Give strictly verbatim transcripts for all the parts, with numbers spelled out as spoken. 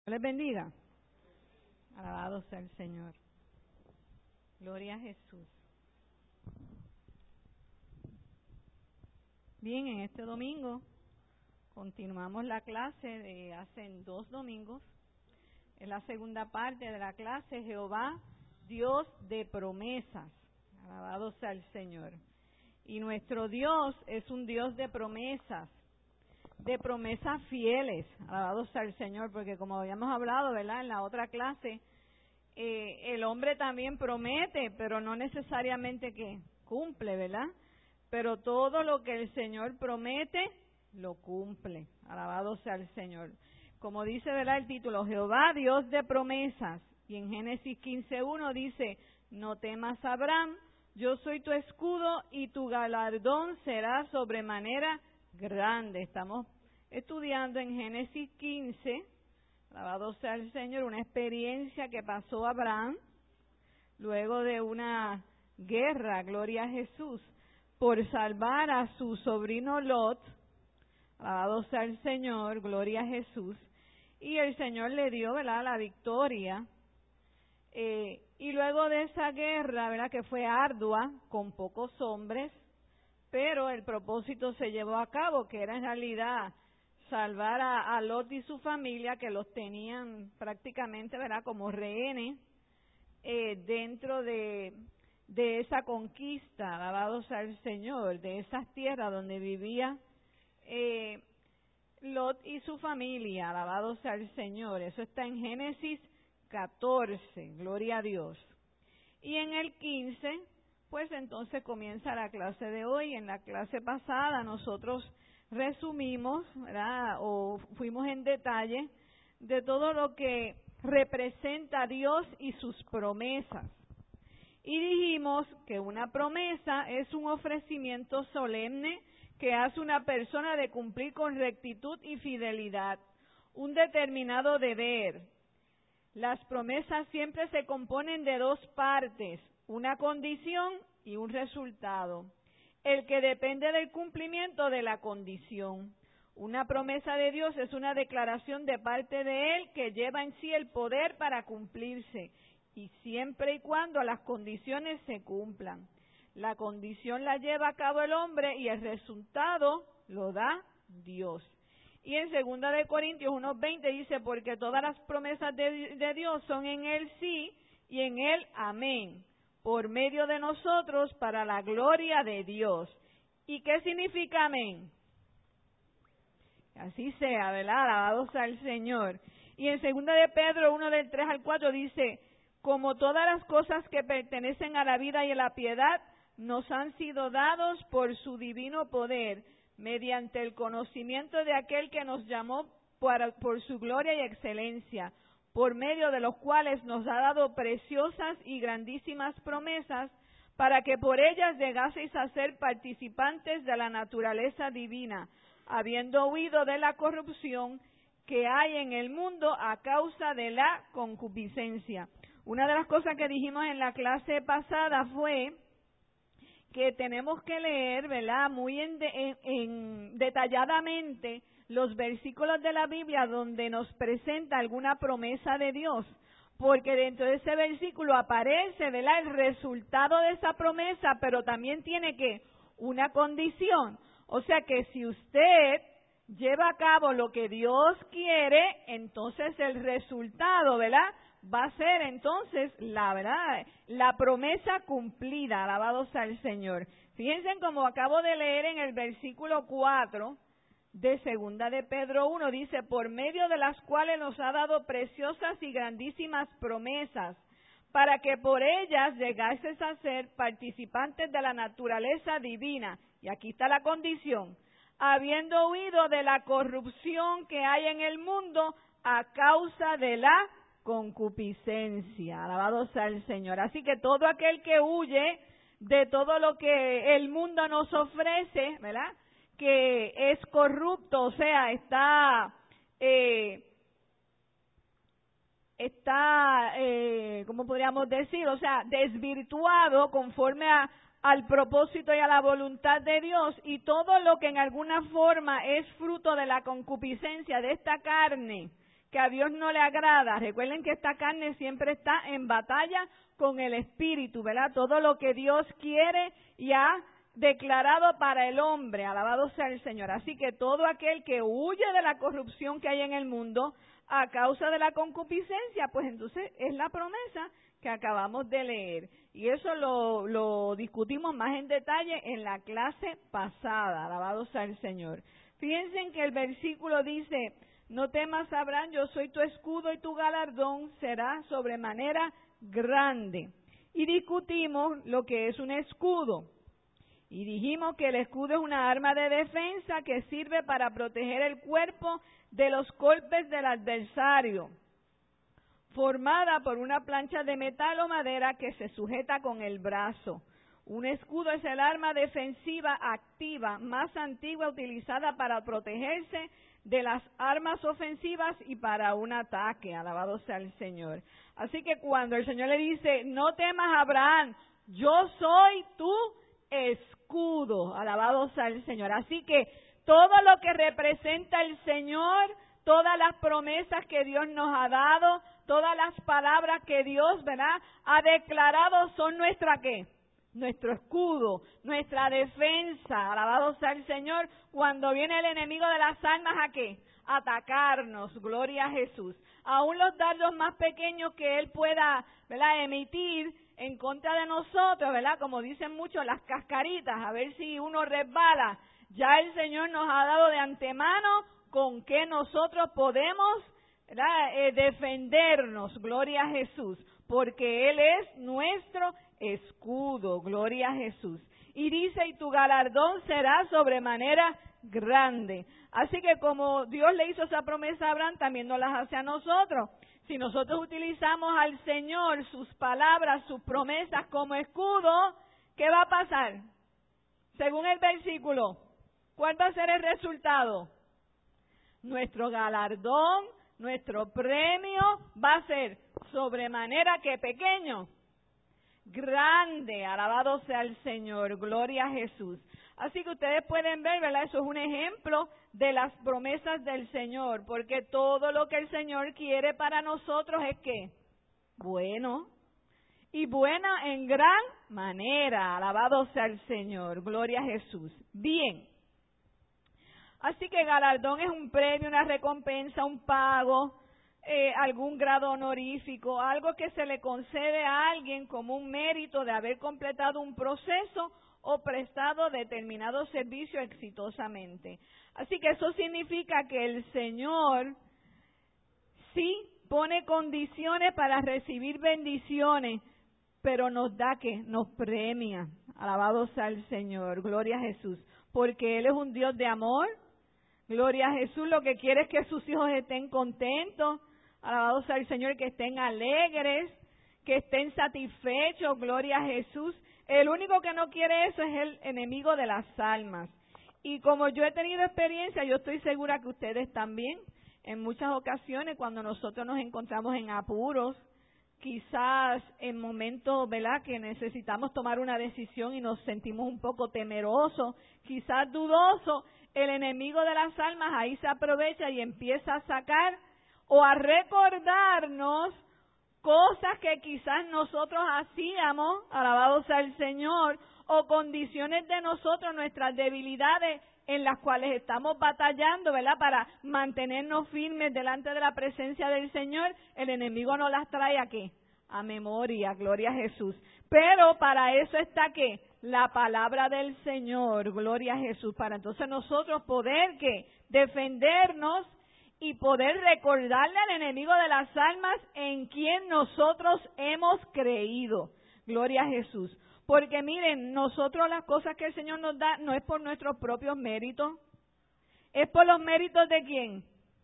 Les bendiga. Alabado sea el Señor. Gloria a Jesús. Bien, en este domingo continuamos la clase de hace dos domingos. Es la segunda parte de la clase, Jehová, Dios de promesas. Alabado sea el Señor. Y nuestro Dios es un Dios de promesas, de promesas fieles. Alabado sea el Señor, porque como habíamos hablado, ¿verdad?, en la otra clase, eh, el hombre también promete, pero no necesariamente que cumple, ¿verdad? Pero todo lo que el Señor promete, lo cumple. Alabado sea el Señor. Como dice, ¿verdad?, el título, Jehová, Dios de promesas. Y en Génesis quince uno dice, no temas, Abraham, yo soy tu escudo y tu galardón será sobremanera grande. Estamos estudiando en Génesis quince, alabado sea el Señor, una experiencia que pasó Abraham luego de una guerra, gloria a Jesús, por salvar a su sobrino Lot. Alabado sea el Señor, gloria a Jesús. Y el Señor le dio, ¿verdad?, la victoria. Eh, y luego de esa guerra, ¿verdad?, que fue ardua, con pocos hombres, pero el propósito se llevó a cabo, que era en realidad salvar a, a Lot y su familia, que los tenían prácticamente, ¿verdad?, como rehenes eh, dentro de, de esa conquista, alabado sea el Señor, de esas tierras donde vivía eh, Lot y su familia, alabado sea el Señor. Eso está en Génesis catorce, gloria a Dios. Y en el quince, pues entonces comienza la clase de hoy. En la clase pasada nosotros resumimos, ¿verdad?, o fuimos en detalle de todo lo que representa a Dios y sus promesas. Y dijimos que una promesa es un ofrecimiento solemne que hace una persona de cumplir con rectitud y fidelidad un determinado deber. Las promesas siempre se componen de dos partes, una condición y un resultado, el que depende del cumplimiento de la condición. Una promesa de Dios es una declaración de parte de Él que lleva en sí el poder para cumplirse, y siempre y cuando las condiciones se cumplan. La condición la lleva a cabo el hombre y el resultado lo da Dios. Y en segunda de Corintios uno veinte dice, porque todas las promesas de, de Dios son en Él sí y en Él amén, por medio de nosotros para la gloria de Dios. ¿Y qué significa amén? Así sea, ¿verdad? Alabado sea el Señor. Y en segunda de Pedro uno del tres al cuatro dice, como todas las cosas que pertenecen a la vida y a la piedad nos han sido dados por su divino poder, mediante el conocimiento de aquel que nos llamó por, por su gloria y excelencia, por medio de los cuales nos ha dado preciosas y grandísimas promesas, para que por ellas llegaseis a ser participantes de la naturaleza divina, habiendo huido de la corrupción que hay en el mundo a causa de la concupiscencia. Una de las cosas que dijimos en la clase pasada fue que tenemos que leer, ¿verdad?, muy en de, en, en, detalladamente los versículos de la Biblia donde nos presenta alguna promesa de Dios, porque dentro de ese versículo aparece, ¿verdad?, el resultado de esa promesa, pero también tiene que una condición. O sea que si usted lleva a cabo lo que Dios quiere, entonces el resultado, ¿verdad?, va a ser entonces la verdad, la promesa cumplida, alabado sea el Señor. Fíjense como acabo de leer en el versículo cuatro de segunda de Pedro uno, dice, por medio de las cuales nos ha dado preciosas y grandísimas promesas, para que por ellas llegases a ser participantes de la naturaleza divina. Y aquí está la condición, habiendo huido de la corrupción que hay en el mundo a causa de la concupiscencia. Alabado sea el Señor. Así que todo aquel que huye de todo lo que el mundo nos ofrece, ¿verdad?, que es corrupto, o sea, está eh, está, eh, ¿cómo podríamos decir? O sea, desvirtuado conforme a, al propósito y a la voluntad de Dios, y todo lo que en alguna forma es fruto de la concupiscencia de esta carne que a Dios no le agrada. Recuerden que esta carne siempre está en batalla con el Espíritu, ¿verdad? Todo lo que Dios quiere y ha declarado para el hombre, alabado sea el Señor. Así que todo aquel que huye de la corrupción que hay en el mundo a causa de la concupiscencia, pues entonces es la promesa que acabamos de leer. Y eso lo, lo discutimos más en detalle en la clase pasada, alabado sea el Señor. Fíjense en que el versículo dice: no temas, Abraham, yo soy tu escudo y tu galardón será sobremanera grande. Y discutimos lo que es un escudo. Y dijimos que el escudo es una arma de defensa que sirve para proteger el cuerpo de los golpes del adversario, formada por una plancha de metal o madera que se sujeta con el brazo. Un escudo es el arma defensiva activa más antigua utilizada para protegerse de las armas ofensivas y para un ataque. Alabado sea el Señor. Así que cuando el Señor le dice: no temas, Abraham, yo soy tu escudo. Alabado sea el Señor. Así que todo lo que representa el Señor, todas las promesas que Dios nos ha dado, todas las palabras que Dios, ¿verdad?, ha declarado son nuestra ¿qué? Nuestro escudo, nuestra defensa. Alabado sea el Señor. Cuando viene el enemigo de las almas, ¿a qué? Atacarnos. Gloria a Jesús. Aún los dardos más pequeños que Él pueda, ¿verdad?, emitir en contra de nosotros, ¿verdad? Como dicen muchos, las cascaritas, a ver si uno resbala. Ya el Señor nos ha dado de antemano con qué nosotros podemos, ¿verdad?, eh, defendernos. Gloria a Jesús. Porque Él es nuestro escudo. Gloria a Jesús. Y dice: y tu galardón será sobremanera grande. Así que como Dios le hizo esa promesa a Abraham, también nos las hace a nosotros. Si nosotros utilizamos al Señor, sus palabras, sus promesas como escudo, ¿qué va a pasar? Según el versículo, ¿cuál va a ser el resultado? Nuestro galardón, nuestro premio va a ser sobremanera que pequeño, grande. Alabado sea el Señor, gloria a Jesús. Así que ustedes pueden ver, ¿verdad? Eso es un ejemplo de las promesas del Señor, porque todo lo que el Señor quiere para nosotros es ¿qué? Bueno, y buena en gran manera. Alabado sea el Señor, gloria a Jesús. Bien. Así que galardón es un premio, una recompensa, un pago, eh, algún grado honorífico, algo que se le concede a alguien como un mérito de haber completado un proceso o prestado determinado servicio exitosamente. Así que eso significa que el Señor sí pone condiciones para recibir bendiciones, pero nos da que nos premia. Alabado sea el Señor, gloria a Jesús, porque Él es un Dios de amor. Gloria a Jesús, lo que quiere es que sus hijos estén contentos. Alabado sea el Señor, que estén alegres, que estén satisfechos. Gloria a Jesús. El único que no quiere eso es el enemigo de las almas. Y como yo he tenido experiencia, yo estoy segura que ustedes también, en muchas ocasiones cuando nosotros nos encontramos en apuros, quizás en momentos, ¿verdad?, que necesitamos tomar una decisión y nos sentimos un poco temerosos, quizás dudosos, el enemigo de las almas ahí se aprovecha y empieza a sacar o a recordarnos cosas que quizás nosotros hacíamos, alabado sea el Señor, o condiciones de nosotros, nuestras debilidades en las cuales estamos batallando, ¿verdad?, para mantenernos firmes delante de la presencia del Señor. El enemigo nos las trae ¿a qué? A memoria, gloria a Jesús. Pero para eso está ¿qué? La palabra del Señor, gloria a Jesús, para entonces nosotros poder ¿qué? Defendernos y poder recordarle al enemigo de las almas en quien nosotros hemos creído. Gloria a Jesús. Porque miren, nosotros las cosas que el Señor nos da no es por nuestros propios méritos, es por los méritos ¿de quién?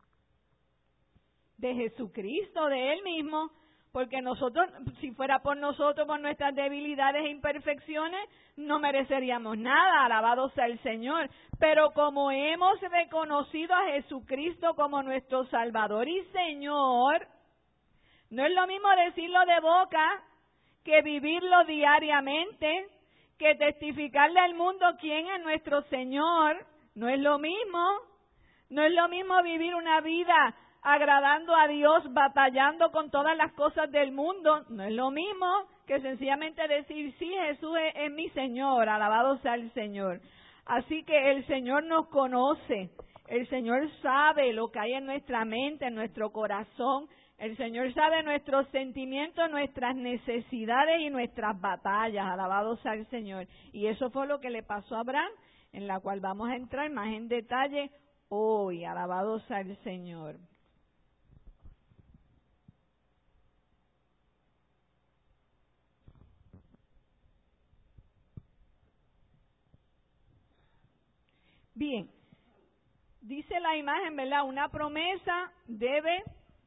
De Jesucristo, de Él mismo. Porque nosotros, si fuera por nosotros, por nuestras debilidades e imperfecciones, no mereceríamos nada, alabado sea el Señor. Pero como hemos reconocido a Jesucristo como nuestro Salvador y Señor, no es lo mismo decirlo de boca que vivirlo diariamente, que testificarle al mundo quién es nuestro Señor. No es lo mismo, no es lo mismo vivir una vida agradando a Dios, batallando con todas las cosas del mundo. No es lo mismo que sencillamente decir, sí, Jesús es, es mi Señor, alabado sea el Señor. Así que el Señor nos conoce, el Señor sabe lo que hay en nuestra mente, en nuestro corazón. El Señor sabe nuestros sentimientos, nuestras necesidades y nuestras batallas, alabado sea el Señor. Y eso fue lo que le pasó a Abraham, en la cual vamos a entrar más en detalle hoy, alabado sea el Señor. Bien, dice la imagen, ¿verdad? Una promesa debe,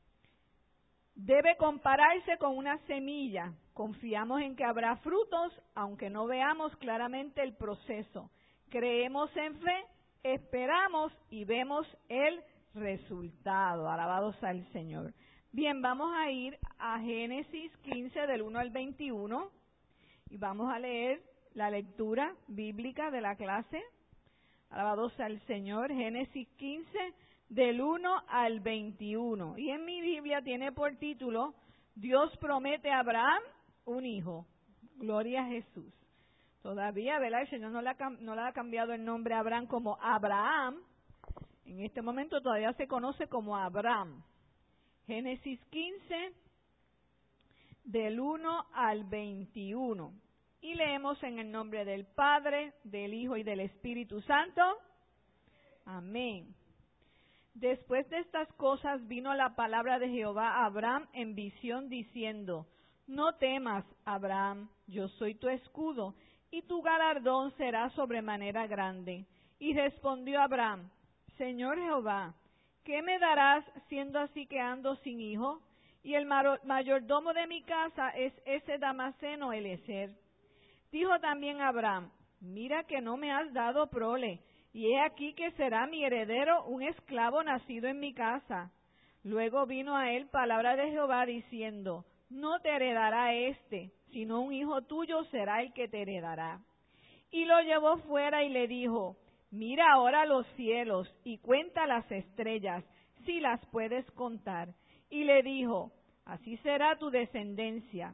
debe compararse con una semilla. Confiamos en que habrá frutos, aunque no veamos claramente el proceso. Creemos en fe, esperamos y vemos el resultado. Alabado sea el Señor. Bien, vamos a ir a Génesis quince del uno al veintiuno y vamos a leer la lectura bíblica de la clase. Alabado sea el Señor, Génesis quince, del uno al veintiuno. Y en mi Biblia tiene por título, Dios promete a Abraham un hijo. Gloria a Jesús. Todavía, ¿verdad? El Señor no le, ha, no le ha cambiado el nombre a Abraham como Abraham. En este momento todavía se conoce como Abraham. Génesis quince, del uno al veintiuno. Y leemos en el nombre del Padre, del Hijo y del Espíritu Santo. Amén. Después de estas cosas vino la palabra de Jehová a Abraham en visión diciendo, no temas, Abraham, yo soy tu escudo, y tu galardón será sobremanera grande. Y respondió Abraham, Señor Jehová, ¿qué me darás siendo así que ando sin hijo? Y el mayordomo de mi casa es ese Damaseno Eliezer. Dijo también Abraham, mira que no me has dado prole, y he aquí que será mi heredero un esclavo nacido en mi casa. Luego vino a él palabra de Jehová diciendo, no te heredará este, sino un hijo tuyo será el que te heredará. Y lo llevó fuera y le dijo, mira ahora los cielos y cuenta las estrellas, si las puedes contar. Y le dijo, así será tu descendencia.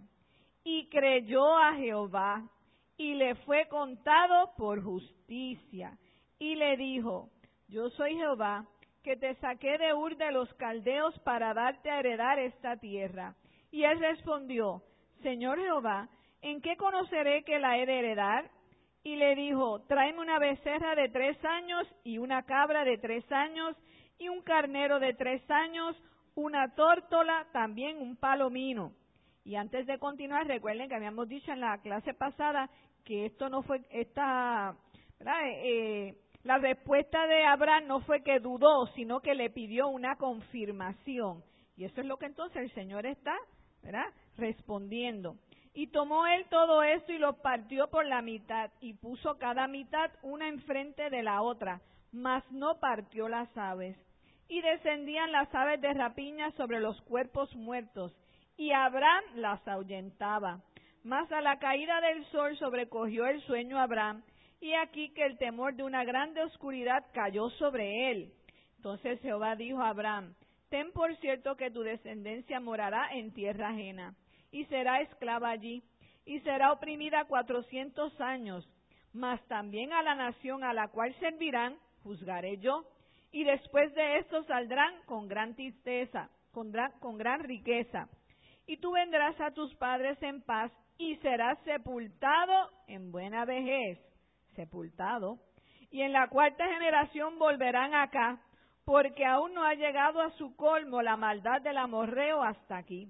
Y creyó a Jehová, y le fue contado por justicia. Y le dijo, yo soy Jehová, que te saqué de Ur de los Caldeos para darte a heredar esta tierra. Y él respondió, Señor Jehová, ¿en qué conoceré que la he de heredar? Y le dijo, tráeme una becerra de tres años y una cabra de tres años y un carnero de tres años, una tórtola, también un palomino. Y antes de continuar, recuerden que habíamos dicho en la clase pasada que esto no fue, esta, ¿verdad? Eh, la respuesta de Abraham no fue que dudó, sino que le pidió una confirmación. Y eso es lo que entonces el Señor está, ¿verdad?, respondiendo. Y tomó él todo esto y lo partió por la mitad y puso cada mitad una enfrente de la otra, mas no partió las aves. Y descendían las aves de rapiña sobre los cuerpos muertos, y Abraham las ahuyentaba. Mas a la caída del sol sobrecogió el sueño a Abraham, y aquí que el temor de una grande oscuridad cayó sobre él. Entonces Jehová dijo a Abraham, ten por cierto que tu descendencia morará en tierra ajena, y será esclava allí, y será oprimida cuatrocientos años, mas también a la nación a la cual servirán juzgaré yo, y después de esto saldrán con gran tristeza, con gran, con gran riqueza. Y tú vendrás a tus padres en paz, y serás sepultado en buena vejez, sepultado. Y en la cuarta generación volverán acá, porque aún no ha llegado a su colmo la maldad del amorreo hasta aquí.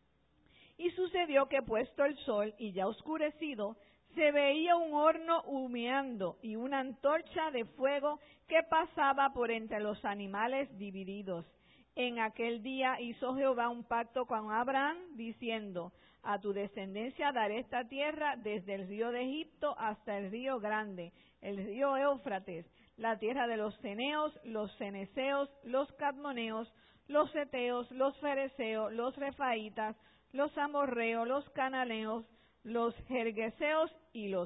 Y sucedió que puesto el sol y ya oscurecido, se veía un horno humeando y una antorcha de fuego que pasaba por entre los animales divididos. En aquel día hizo Jehová un pacto con Abraham, diciendo, a tu descendencia daré esta tierra desde el río de Egipto hasta el río grande, el río Éufrates, la tierra de los ceneos, los ceneseos, los cadmoneos, los heteos, los fereceos, los refaitas, los amorreos, los cananeos, los gergeseos y los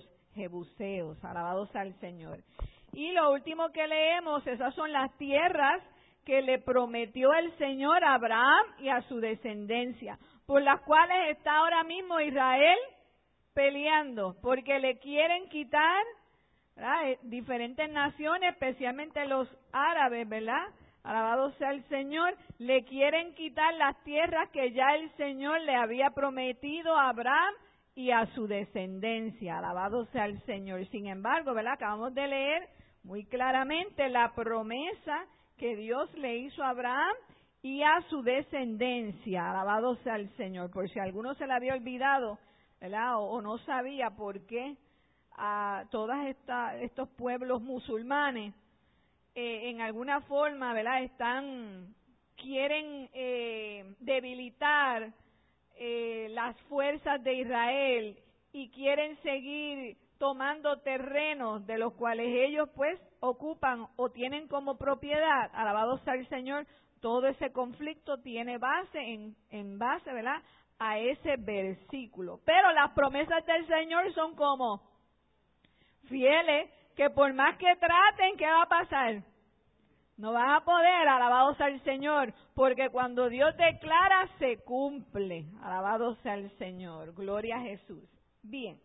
jebuseos. Alabados al Señor. Y lo último que leemos, esas son las tierras que le prometió el Señor a Abraham y a su descendencia, por las cuales está ahora mismo Israel peleando, porque le quieren quitar, ¿verdad?, diferentes naciones, especialmente los árabes, ¿verdad?, alabado sea el Señor, le quieren quitar las tierras que ya el Señor le había prometido a Abraham y a su descendencia, alabado sea el Señor. Sin embargo, ¿verdad?, acabamos de leer muy claramente la promesa que Dios le hizo a Abraham y a su descendencia, alabado sea el Señor. Por si a alguno se le había olvidado, ¿verdad?, o, o no sabía por qué a todos estos pueblos musulmanes eh, en alguna forma, ¿verdad?, están quieren eh, debilitar eh, las fuerzas de Israel y quieren seguir tomando terrenos de los cuales ellos pues ocupan o tienen como propiedad, alabado sea el Señor. Todo ese conflicto tiene base en, en base, ¿verdad?, a ese versículo. Pero las promesas del Señor son como fieles, que por más que traten, ¿qué va a pasar? No van a poder, alabado sea el Señor, porque cuando Dios declara, se cumple. Alabado sea el Señor. Gloria a Jesús. Bien.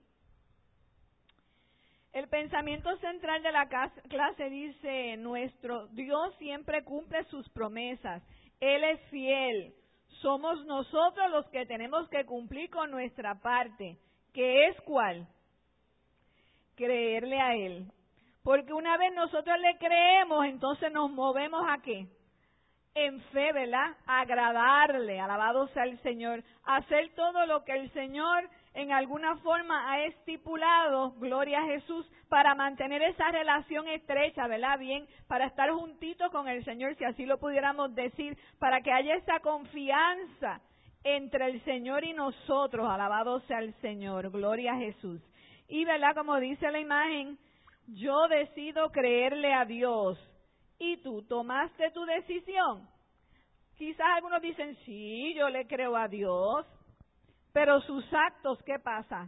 El pensamiento central de la clase dice, nuestro Dios siempre cumple sus promesas. Él es fiel. Somos nosotros los que tenemos que cumplir con nuestra parte. ¿Qué es cuál? Creerle a Él. Porque una vez nosotros le creemos, entonces nos movemos ¿a qué? En fe, ¿verdad? Agradarle, alabado sea el Señor. Hacer todo lo que el Señor en alguna forma ha estipulado, gloria a Jesús, para mantener esa relación estrecha, ¿verdad? Bien, para estar juntitos con el Señor, si así lo pudiéramos decir, para que haya esa confianza entre el Señor y nosotros, alabado sea el Señor, gloria a Jesús. Y, ¿verdad? Como dice la imagen, yo decido creerle a Dios. ¿Y tú tomaste tu decisión? Quizás algunos dicen, sí, yo le creo a Dios, pero sus actos, ¿qué pasa?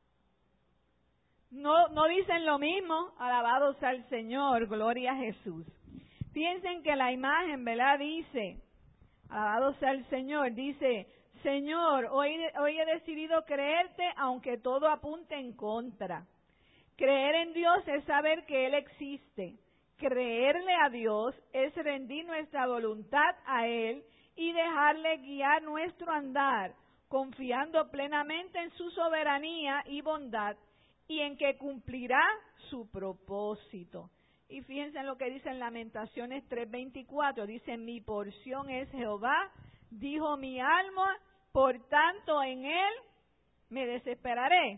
No, no dicen lo mismo, alabado sea el Señor, gloria a Jesús. Piensen que la imagen, ¿verdad?, dice, alabado sea el Señor, dice, Señor, hoy, hoy he decidido creerte aunque todo apunte en contra. Creer en Dios es saber que Él existe. Creerle a Dios es rendir nuestra voluntad a Él y dejarle guiar nuestro andar, confiando plenamente en su soberanía y bondad y en que cumplirá su propósito. Y fíjense en lo que dice en Lamentaciones tres veinticuatro, dice, mi porción es Jehová, dijo mi alma, por tanto en Él me desesperaré.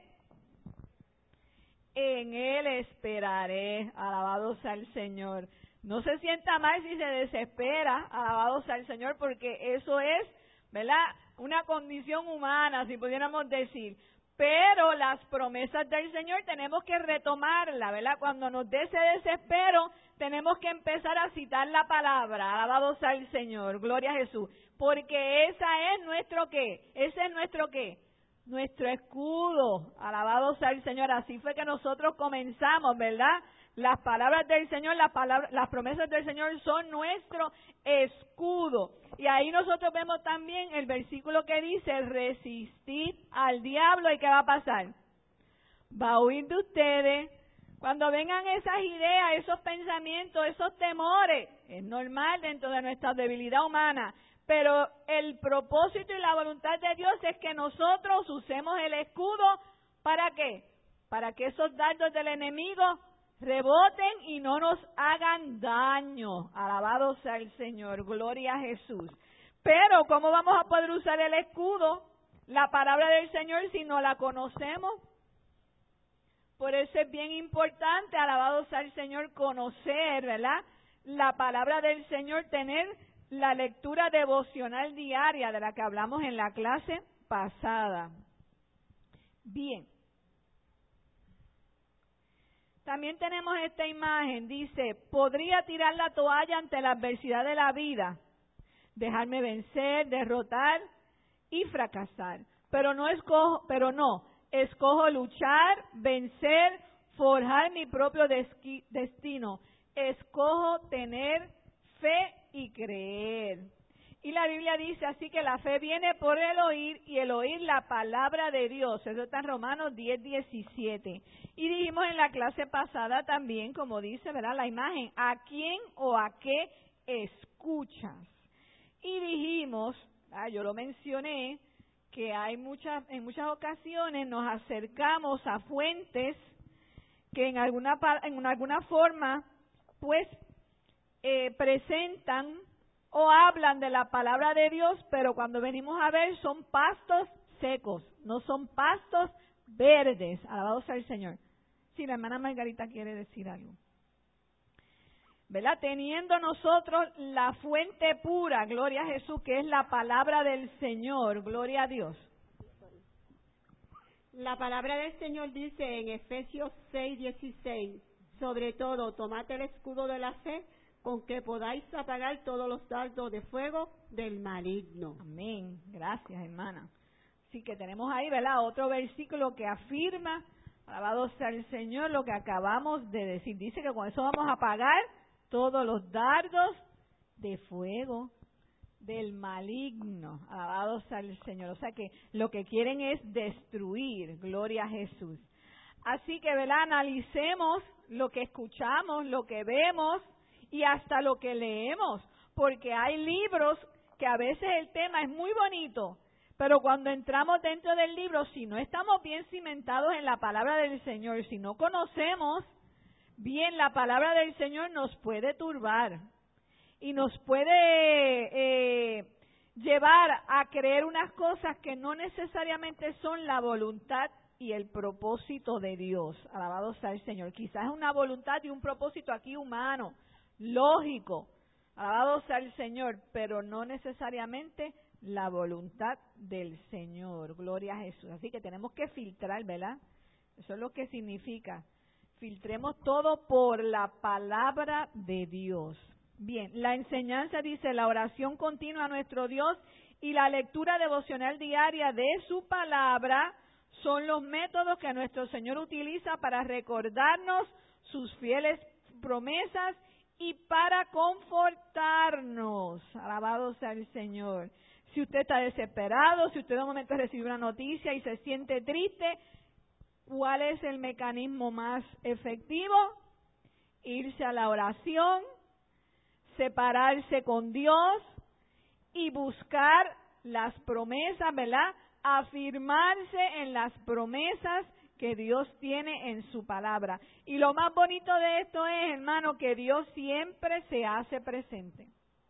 En Él esperaré, alabado sea el Señor. No se sienta mal si se desespera, alabado sea el Señor, porque eso es, ¿verdad?, una condición humana, si pudiéramos decir. Pero las promesas del Señor tenemos que retomarlas, ¿verdad? Cuando nos dé ese desespero, tenemos que empezar a citar la palabra, alabado sea el Señor, gloria a Jesús. Porque esa es nuestro ¿qué? Ese es nuestro ¿qué? Nuestro escudo, alabado sea el Señor. Así fue que nosotros comenzamos, ¿verdad? Las palabras del Señor, las palabras, las promesas del Señor son nuestro escudo. Y ahí nosotros vemos también el versículo que dice, resistid al diablo, ¿y qué va a pasar? Va a huir de ustedes. Cuando vengan esas ideas, esos pensamientos, esos temores, es normal dentro de nuestra debilidad humana. Pero el propósito y la voluntad de Dios es que nosotros usemos el escudo, ¿para qué? Para que esos dardos del enemigo reboten y no nos hagan daño. Alabado sea el Señor, gloria a Jesús. Pero, ¿cómo vamos a poder usar el escudo, la palabra del Señor, si no la conocemos? Por eso es bien importante, alabado sea el Señor, conocer, ¿verdad?, la palabra del Señor, tener la lectura devocional diaria de la que hablamos en la clase pasada. Bien. También tenemos esta imagen, dice, podría tirar la toalla ante la adversidad de la vida, dejarme vencer, derrotar y fracasar. Pero no escojo, pero no, escojo luchar, vencer, forjar mi propio destino. Escojo tener fe y creer. Y la Biblia dice así que la fe viene por el oír y el oír la palabra de Dios. Eso está en Romanos diez, diecisiete. Y dijimos en la clase pasada también, como dice, ¿verdad? La imagen, ¿a quién o a qué escuchas? Y dijimos, ah, yo lo mencioné, que hay muchas, en muchas ocasiones nos acercamos a fuentes que en alguna, en alguna forma, pues, eh, presentan o hablan de la palabra de Dios, pero cuando venimos a ver son pastos secos, no son pastos verdes. Alabado sea el Señor. Sí, la hermana Margarita quiere decir algo. ¿Verdad? Teniendo nosotros la fuente pura, gloria a Jesús, que es la palabra del Señor, gloria a Dios. La palabra del Señor dice en Efesios seis, dieciséis, sobre todo, tomad el escudo de la fe, con que podáis apagar todos los dardos de fuego del maligno. Amén. Gracias, hermana. Así que tenemos ahí, ¿verdad? Otro versículo que afirma, alabado sea el Señor, lo que acabamos de decir. Dice que con eso vamos a apagar todos los dardos de fuego del maligno. Alabado sea el Señor. O sea que lo que quieren es destruir. Gloria a Jesús. Así que, ¿verdad? Analicemos lo que escuchamos, lo que vemos, y hasta lo que leemos, porque hay libros que a veces el tema es muy bonito, pero cuando entramos dentro del libro, si no estamos bien cimentados en la palabra del Señor, si no conocemos bien la palabra del Señor, nos puede turbar y nos puede eh, llevar a creer unas cosas que no necesariamente son la voluntad y el propósito de Dios. Alabado sea el Señor. Quizás es una voluntad y un propósito aquí humano, lógico, alabado sea el Señor, pero no necesariamente la voluntad del Señor, gloria a Jesús. Así que tenemos que filtrar, ¿verdad? Eso es lo que significa. Filtremos todo por la palabra de Dios. Bien, la enseñanza dice la oración continua a nuestro Dios y la lectura devocional diaria de su palabra son los métodos que nuestro Señor utiliza para recordarnos sus fieles promesas y para confortarnos. Alabado sea el Señor. Si usted está desesperado, si usted de un momento recibe una noticia y se siente triste, ¿cuál es el mecanismo más efectivo? Irse a la oración, separarse con Dios y buscar las promesas, ¿verdad? Afirmarse en las promesas que Dios tiene en su palabra. Y lo más bonito de esto es, hermano, que Dios siempre se hace presente.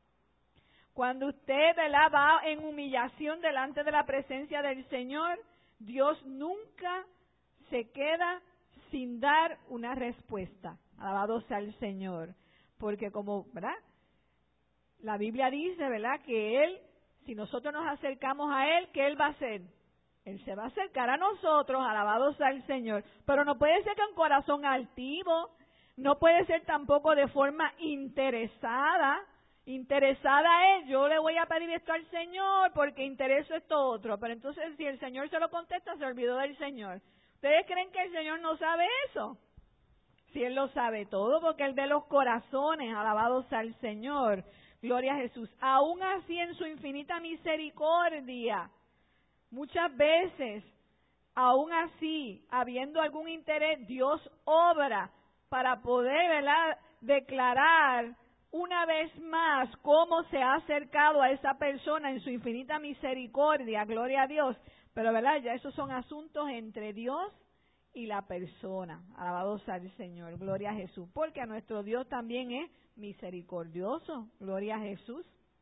Cuando usted, ¿verdad?, va en humillación delante de la presencia del Señor, Dios nunca se queda sin dar una respuesta. Alabado sea el Señor. Porque como, ¿verdad?, la Biblia dice, ¿verdad?, que Él, si nosotros nos acercamos a Él, ¿qué Él va a hacer? Él se va a acercar a nosotros, alabado sea el Señor, pero no puede ser con corazón altivo, no puede ser tampoco de forma interesada, interesada es, yo le voy a pedir esto al Señor porque intereso esto otro, pero entonces si el Señor se lo contesta, se olvidó del Señor. ¿Ustedes creen que el Señor no sabe eso? Si Él lo sabe todo, porque Él ve los corazones, alabado sea el Señor, gloria a Jesús. Aún así, en su infinita misericordia, muchas veces, aún así, habiendo algún interés, Dios obra para poder, ¿verdad?, declarar una vez más cómo se ha acercado a esa persona en su infinita misericordia, gloria a Dios. Pero, ¿verdad?, ya esos son asuntos entre Dios y la persona. Alabado sea el Señor, gloria a Jesús, porque a nuestro Dios también es misericordioso, gloria a Jesús.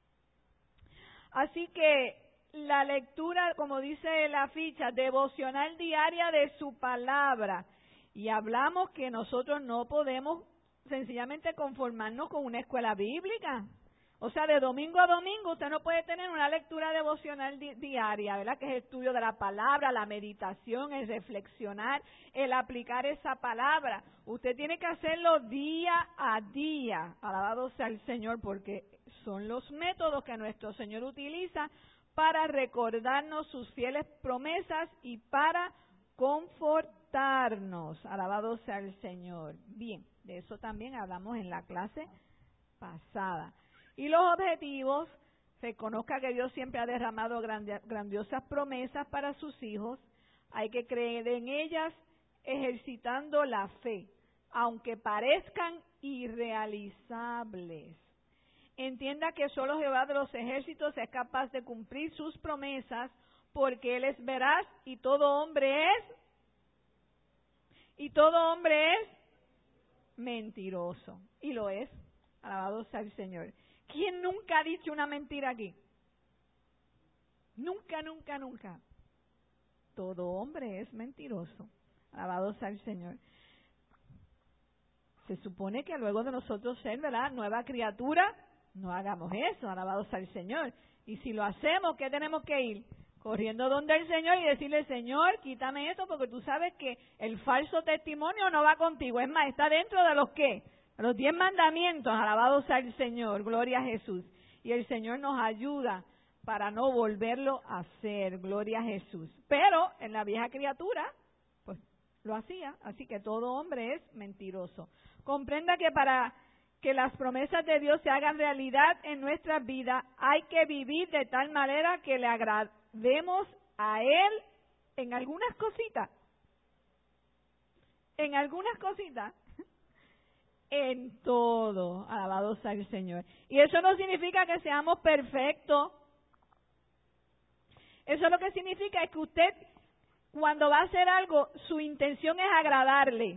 Así que la lectura, como dice la ficha, devocional diaria de su palabra. Y hablamos que nosotros no podemos sencillamente conformarnos con una escuela bíblica. O sea, de domingo a domingo usted no puede tener una lectura devocional di- diaria, ¿verdad? Que es el estudio de la palabra, la meditación, el reflexionar, el aplicar esa palabra. Usted tiene que hacerlo día a día. Alabado sea el Señor, porque son los métodos que nuestro Señor utiliza para recordarnos sus fieles promesas y para confortarnos. Alabado sea el Señor. Bien, de eso también hablamos en la clase pasada. y los objetivos, reconozca que Dios siempre ha derramado grandiosas promesas para sus hijos, hay que creer en ellas ejercitando la fe, aunque parezcan irrealizables. Entienda que solo Jehová de los ejércitos es capaz de cumplir sus promesas, porque Él es veraz y todo hombre es, y todo hombre es mentiroso. Y lo es. Alabado sea el Señor. ¿Quién nunca ha dicho una mentira aquí? Nunca, nunca, nunca. Todo hombre es mentiroso. Alabado sea el Señor. Se supone que luego de nosotros ser, ¿verdad?, nueva criatura, no hagamos eso. Alabado sea el Señor. Y si lo hacemos, ¿qué tenemos que ir? Corriendo donde el Señor y decirle, Señor, quítame esto, porque tú sabes que el falso testimonio no va contigo. Es más, está dentro de los ¿qué? De los diez mandamientos. Alabado sea el Señor. Gloria a Jesús. Y el Señor nos ayuda para no volverlo a hacer. Gloria a Jesús. Pero en la vieja criatura, pues lo hacía. Así que todo hombre es mentiroso. Comprenda que para que las promesas de Dios se hagan realidad en nuestra vida, hay que vivir de tal manera que le agrademos a Él en algunas cositas. En algunas cositas. En todo. Alabado sea el Señor. Y eso no significa que seamos perfectos. Eso lo que significa es que usted, cuando va a hacer algo, su intención es agradarle.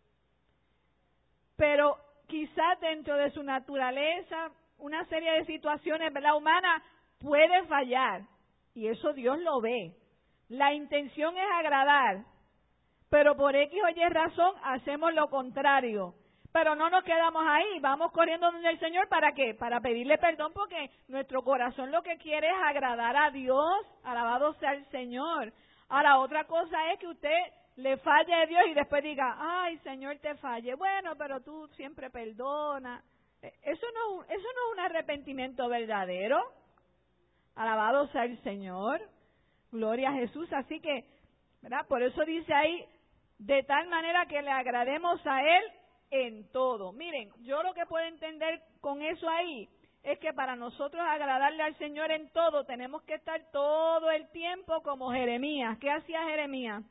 Pero quizás dentro de su naturaleza, una serie de situaciones, ¿verdad?, humanas, puede fallar. Y eso Dios lo ve. La intención es agradar, pero por X o Y razón hacemos lo contrario. Pero no nos quedamos ahí, vamos corriendo donde el Señor, ¿para qué? Para pedirle perdón, porque nuestro corazón lo que quiere es agradar a Dios. Alabado sea el Señor. Ahora, otra cosa es que usted le falle a Dios y después diga, ay, Señor, te falle. Bueno, pero tú siempre perdonas. Eso no, eso no es un arrepentimiento verdadero. Alabado sea el Señor. Gloria a Jesús. Así que, ¿verdad? Por eso dice ahí, de tal manera que le agrademos a Él en todo. Miren, yo lo que puedo entender con eso ahí es que para nosotros agradarle al Señor en todo, tenemos que estar todo el tiempo como Jeremías. ¿Qué hacía Jeremías?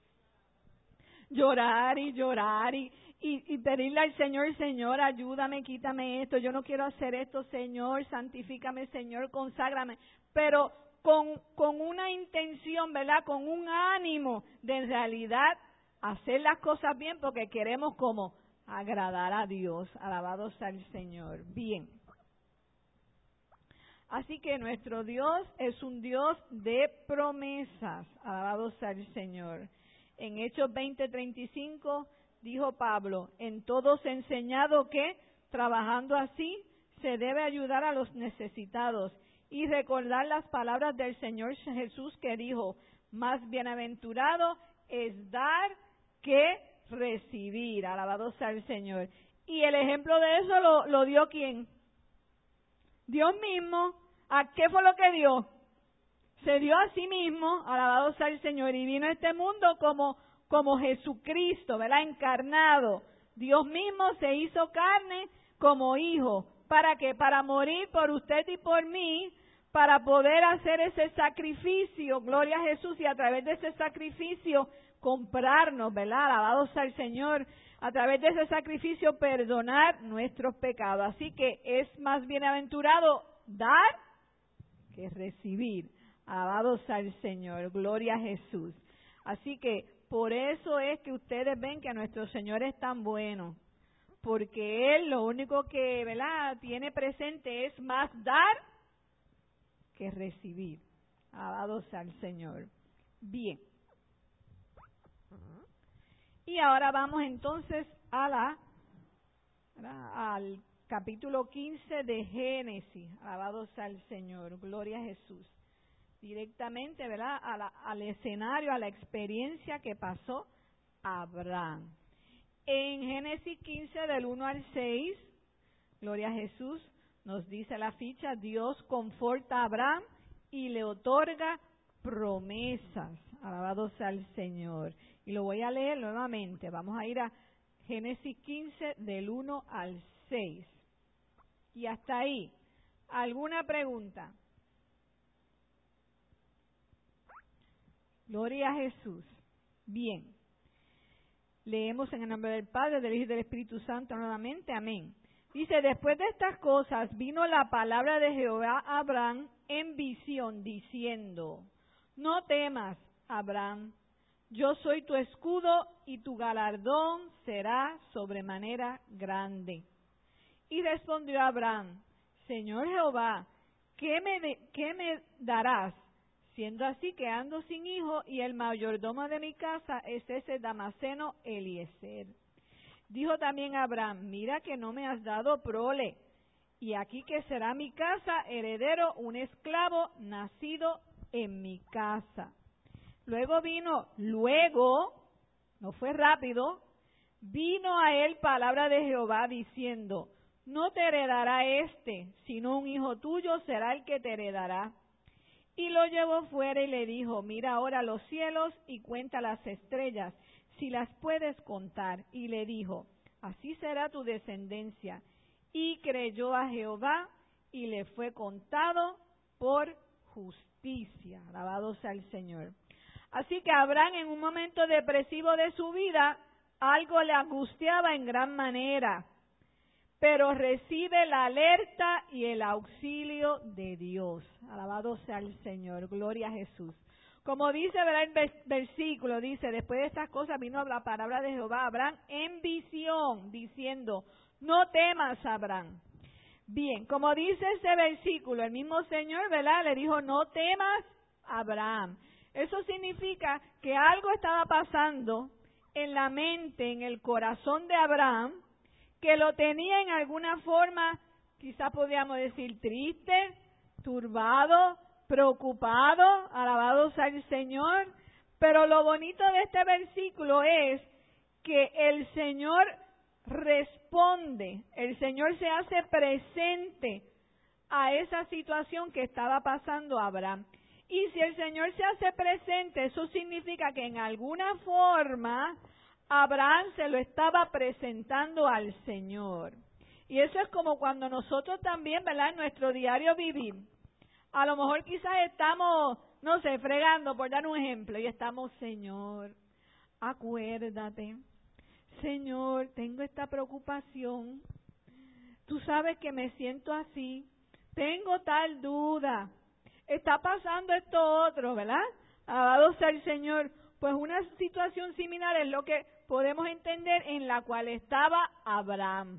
Llorar y llorar y, y, y pedirle al Señor, Señor, ayúdame, quítame esto, yo no quiero hacer esto, Señor, santifícame, Señor, conságrame, pero con, con una intención, ¿verdad?, con un ánimo de en realidad hacer las cosas bien, porque queremos como agradar a Dios. Alabado sea el Señor. Bien. Así que nuestro Dios es un Dios de promesas. Alabado sea el Señor. En Hechos veinte treinta y cinco dijo Pablo, en todos enseñado que, trabajando así, se debe ayudar a los necesitados y recordar las palabras del Señor Jesús que dijo, más bienaventurado es dar que recibir. Alabado sea el Señor. Y el ejemplo de eso lo, lo dio ¿quién? Dios mismo. ¿A qué fue lo que dio? Se dio a sí mismo, alabado sea el Señor, y vino a este mundo como, como Jesucristo, ¿verdad? Encarnado. Dios mismo se hizo carne como hijo. ¿Para qué? Para morir por usted y por mí, para poder hacer ese sacrificio, gloria a Jesús, y a través de ese sacrificio comprarnos, ¿verdad? Alabado sea el Señor, a través de ese sacrificio perdonar nuestros pecados. Así que es más bienaventurado dar que recibir. Alabado sea el Señor, gloria a Jesús. Así que por eso es que ustedes ven que nuestro Señor es tan bueno, porque Él lo único que, ¿verdad?, tiene presente es más dar que recibir. Alabado sea el Señor. Bien. Y ahora vamos entonces a la, ¿verdad?, al capítulo quince de Génesis. Alabado sea el Señor, gloria a Jesús. Directamente, ¿verdad?, a la, al escenario, a la experiencia que pasó Abraham. En Génesis quince, del uno al seis, gloria a Jesús, nos dice la ficha, Dios conforta a Abraham y le otorga promesas. Alabado sea el Señor. Y lo voy a leer nuevamente. Vamos a ir a Génesis quince, del uno al seis. Y hasta ahí. ¿Alguna pregunta? Gloria a Jesús. Bien. Leemos en el nombre del Padre, del Hijo y del Espíritu Santo nuevamente. Amén. Dice, después de estas cosas vino la palabra de Jehová a Abraham en visión, diciendo, no temas, Abraham, yo soy tu escudo y tu galardón será sobremanera grande. Y respondió Abraham, Señor Jehová, ¿qué me, de, qué me darás? Siendo así que ando sin hijo y el mayordomo de mi casa es ese Damaseno Eliezer. Dijo también Abraham, mira que no me has dado prole, y aquí que será mi casa heredero un esclavo nacido en mi casa. Luego vino, luego, no fue rápido, vino a él palabra de Jehová diciendo, no te heredará este, sino un hijo tuyo será el que te heredará. Y lo llevó fuera y le dijo, mira ahora los cielos y cuenta las estrellas, si las puedes contar. Y le dijo, así será tu descendencia. Y creyó a Jehová y le fue contado por justicia. Alabado sea el Señor. Así que Abraham, en un momento depresivo de su vida, algo le angustiaba en gran manera, pero recibe la alerta y el auxilio de Dios. Alabado sea el Señor, gloria a Jesús. Como dice, ¿verdad? El versículo, dice, después de estas cosas vino la palabra de Jehová a Abraham en visión, diciendo, no temas, Abraham. Bien, como dice ese versículo, el mismo Señor, ¿verdad? Le dijo, no temas, Abraham. Eso significa que algo estaba pasando en la mente, en el corazón de Abraham, que lo tenía en alguna forma, quizás podríamos decir triste, turbado, preocupado, alabado sea el Señor. Pero lo bonito de este versículo es que el Señor responde, el Señor se hace presente a esa situación que estaba pasando a Abraham. Y si el Señor se hace presente, eso significa que en alguna forma Abraham se lo estaba presentando al Señor. Y eso es como cuando nosotros también, ¿verdad? En nuestro diario vivir, a lo mejor quizás estamos, no sé, fregando, por dar un ejemplo, y estamos, Señor, acuérdate, Señor, tengo esta preocupación, tú sabes que me siento así, tengo tal duda, está pasando esto otro, ¿verdad? Alabado sea el Señor. Pues una situación similar es lo que podemos entender en la cual estaba Abraham.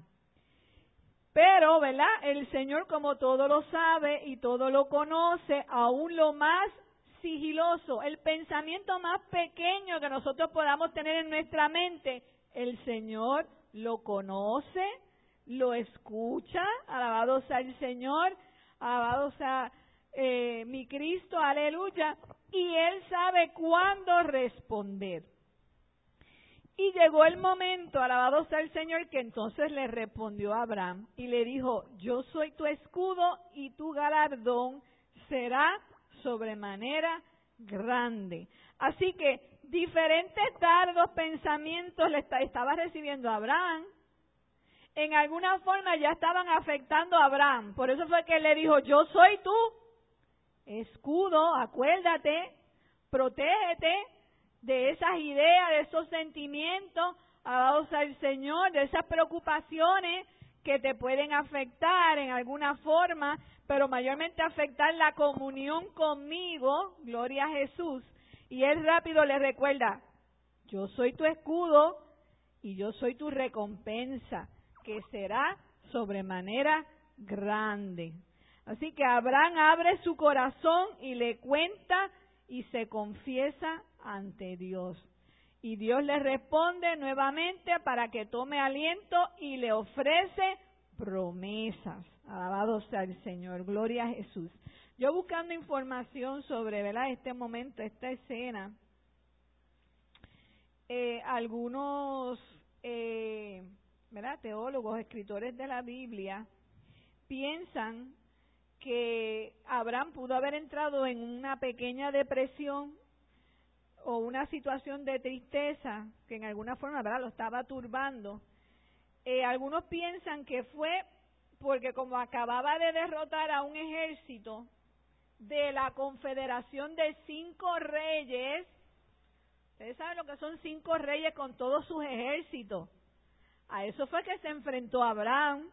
Pero, ¿verdad? El Señor, como todo lo sabe y todo lo conoce, aún lo más sigiloso, el pensamiento más pequeño que nosotros podamos tener en nuestra mente, el Señor lo conoce, lo escucha, alabado sea el Señor, alabado sea eh, mi Cristo, aleluya, y Él sabe cuándo responder. Y llegó el momento, alabado sea el Señor, que entonces le respondió a Abraham y le dijo, yo soy tu escudo y tu galardón será sobremanera grande. Así que diferentes dardos, pensamientos le estaba recibiendo a Abraham. En alguna forma ya estaban afectando a Abraham. Por eso fue que él le dijo, yo soy tu escudo, acuérdate, protégete de esas ideas, de esos sentimientos, alabado sea el Señor, de esas preocupaciones que te pueden afectar en alguna forma, pero mayormente afectar la comunión conmigo, gloria a Jesús. Y él rápido le recuerda, yo soy tu escudo y yo soy tu recompensa, que será sobremanera grande. Así que Abraham abre su corazón y le cuenta y se confiesa ante Dios. Y Dios le responde nuevamente para que tome aliento y le ofrece promesas. Alabado sea el Señor, gloria a Jesús. Yo buscando información sobre, ¿verdad?, este momento, esta escena, eh, algunos eh, ¿verdad?, teólogos, escritores de la Biblia, piensan que Abraham pudo haber entrado en una pequeña depresión o una situación de tristeza que en alguna forma, ¿verdad?, lo estaba turbando. Eh, algunos piensan que fue porque como acababa de derrotar a un ejército de la confederación de cinco reyes, ustedes saben lo que son cinco reyes con todos sus ejércitos, a eso fue que se enfrentó Abraham,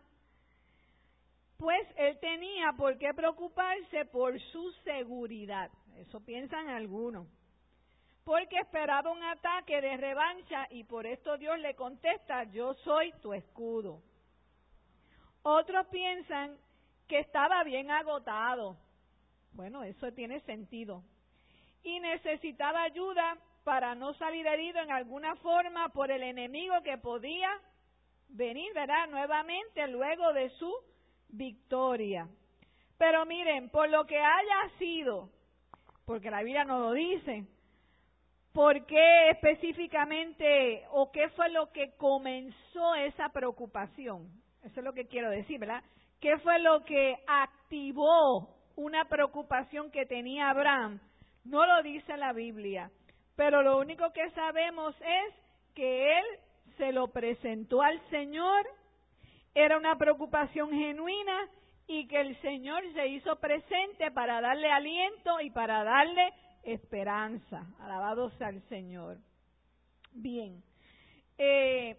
pues él tenía por qué preocuparse por su seguridad, eso piensan algunos, porque esperaba un ataque de revancha y por esto Dios le contesta, yo soy tu escudo. Otros piensan que estaba bien agotado, bueno, eso tiene sentido, y necesitaba ayuda para no salir herido en alguna forma por el enemigo que podía venir, ¿verdad?, nuevamente luego de su victoria. Pero miren, por lo que haya sido, porque la Biblia no lo dice, ¿por qué específicamente o qué fue lo que comenzó esa preocupación? Eso es lo que quiero decir, ¿verdad? ¿Qué fue lo que activó una preocupación que tenía Abraham? No lo dice la Biblia, pero lo único que sabemos es que él se lo presentó al Señor, era una preocupación genuina y que el Señor se hizo presente para darle aliento y para darle esperanza. Alabado sea el Señor. Bien, eh,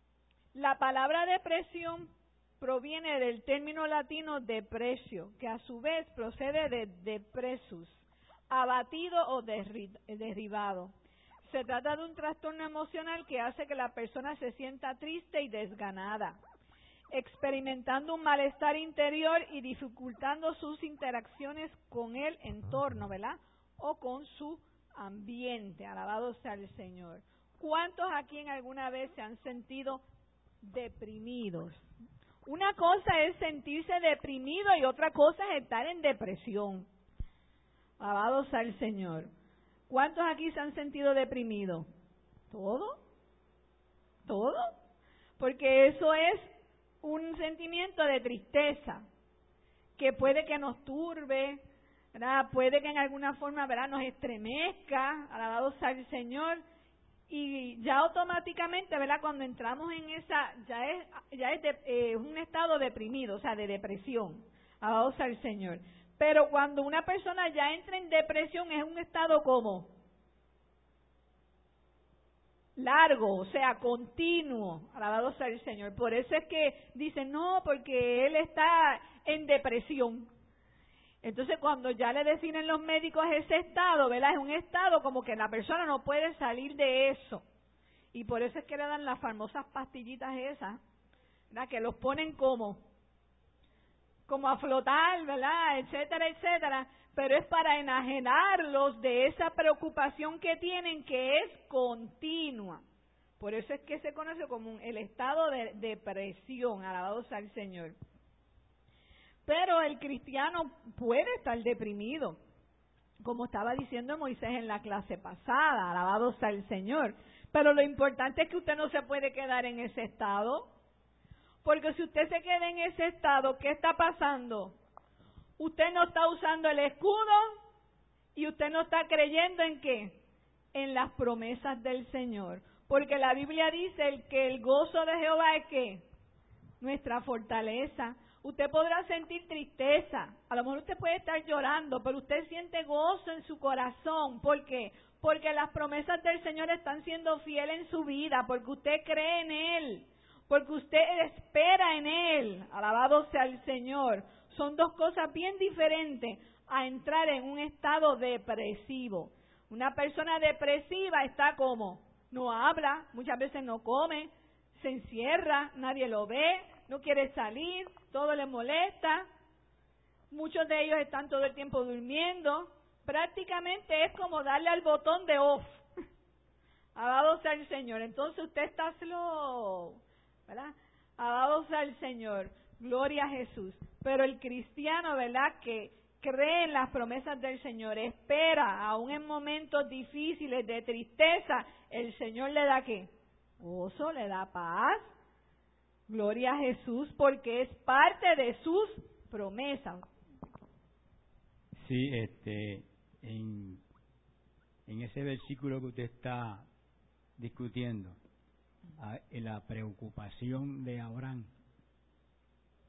la palabra depresión proviene del término latino depresio, que a su vez procede de depresus, abatido o derri- derribado. Se trata de un trastorno emocional que hace que la persona se sienta triste y desganada, experimentando un malestar interior y dificultando sus interacciones con el entorno, ¿verdad?, o con su ambiente. Alabado sea el Señor. ¿Cuántos aquí en alguna vez se han sentido deprimidos? Una cosa es sentirse deprimido y otra cosa es estar en depresión. Alabado sea el Señor. ¿Cuántos aquí se han sentido deprimidos? ¿Todo? ¿Todo? Porque eso es un sentimiento de tristeza que puede que nos turbe, ¿verdad?, puede que en alguna forma, ¿verdad?, nos estremezca, alabado sea el Señor, y ya automáticamente, ¿verdad?, cuando entramos en esa, ya es ya es de, eh, un estado deprimido, o sea, de depresión, alabado sea el Señor. Pero cuando una persona ya entra en depresión es un estado como largo, o sea, continuo, alabado sea el Señor. Por eso es que dicen, no, porque él está en depresión. Entonces, cuando ya le definen los médicos ese estado, ¿verdad?, es un estado como que la persona no puede salir de eso. Y por eso es que le dan las famosas pastillitas esas, ¿verdad?, que los ponen como, como a flotar, ¿verdad?, etcétera, etcétera. Pero es para enajenarlos de esa preocupación que tienen, que es continua. Por eso es que se conoce como el estado de depresión, alabado sea el Señor. Pero el cristiano puede estar deprimido, como estaba diciendo Moisés en la clase pasada, alabado sea el Señor. Pero lo importante es que usted no se puede quedar en ese estado, porque si usted se queda en ese estado, ¿qué está pasando? Usted no está usando el escudo y usted no está creyendo en qué, en las promesas del Señor. Porque la Biblia dice el que el gozo de Jehová es ¿qué? Nuestra fortaleza. Usted podrá sentir tristeza, a lo mejor usted puede estar llorando, pero usted siente gozo en su corazón. ¿Por qué? Porque las promesas del Señor están siendo fieles en su vida, porque usted cree en Él, porque usted espera en Él. Alabado sea el Señor. Son dos cosas bien diferentes a entrar en un estado depresivo. Una persona depresiva está como, no habla, muchas veces no come, se encierra, nadie lo ve, no quiere salir, todo le molesta. Muchos de ellos están todo el tiempo durmiendo. Prácticamente es como darle al botón de off. Alabado sea el Señor. Entonces usted está slow, ¿verdad? Alabado sea el Señor. Gloria a Jesús. Pero el cristiano, ¿verdad?, que cree en las promesas del Señor, espera, aún en momentos difíciles de tristeza, el Señor le da ¿qué? Gozo, le da paz. Gloria a Jesús, porque es parte de sus promesas. Sí, este, en, en ese versículo que usted está discutiendo, en la preocupación de Abraham,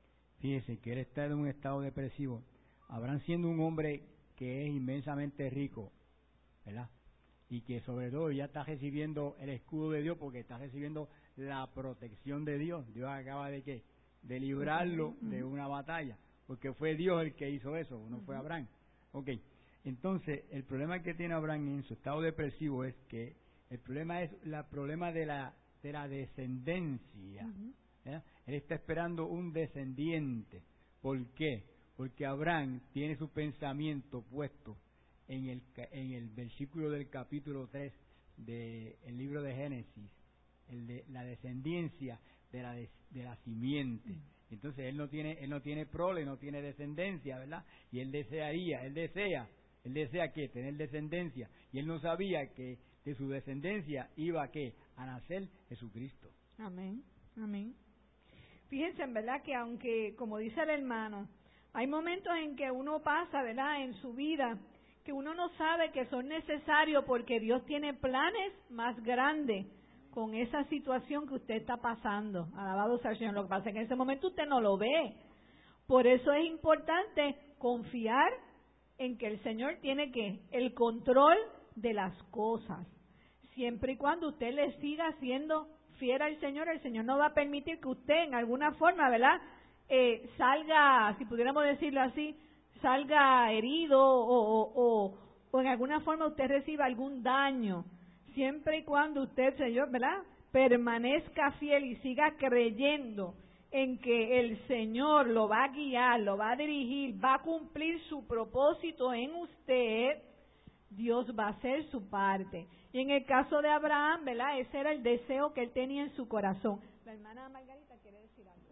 fíjese que él está en un estado depresivo. Abraham, siendo un hombre que es inmensamente rico, ¿verdad? Y que sobre todo ya está recibiendo el escudo de Dios porque está recibiendo la protección de Dios. Dios acaba de ¿qué? De librarlo uh-huh. de una batalla, porque fue Dios el que hizo eso, no uh-huh. fue Abraham. Ok, entonces el problema que tiene Abraham en su estado depresivo es que el problema es el problema de la, de la descendencia. Uh-huh. Él está esperando un descendiente. ¿Por qué? Porque Abraham tiene su pensamiento puesto en el, en el versículo del capítulo tres del libro de Génesis, el de la descendencia de la, de, de la simiente. Entonces él no tiene él no tiene prole, no tiene descendencia, ¿verdad? Y él desearía, él desea, él desea que tener descendencia, y él no sabía que de su descendencia iba a qué, a nacer Jesucristo. Amén, amén. Fíjense, en verdad que aunque, como dice el hermano, hay momentos en que uno pasa, ¿verdad?, en su vida, que uno no sabe que son necesarios porque Dios tiene planes más grandes con esa situación que usted está pasando. Alabado sea el Señor. Lo que pasa es que en ese momento usted no lo ve. Por eso es importante confiar en que el Señor tiene que el control de las cosas. Siempre y cuando usted le siga siendo fiel al Señor, el Señor no va a permitir que usted en alguna forma, ¿verdad?, eh, salga, si pudiéramos decirlo así, salga herido o, o, o, o en alguna forma usted reciba algún daño. Siempre y cuando usted, Señor, ¿verdad?, permanezca fiel y siga creyendo en que el Señor lo va a guiar, lo va a dirigir, va a cumplir su propósito en usted, Dios va a hacer su parte. Y en el caso de Abraham, ¿verdad?, ese era el deseo que él tenía en su corazón. La hermana Margarita quiere decir algo.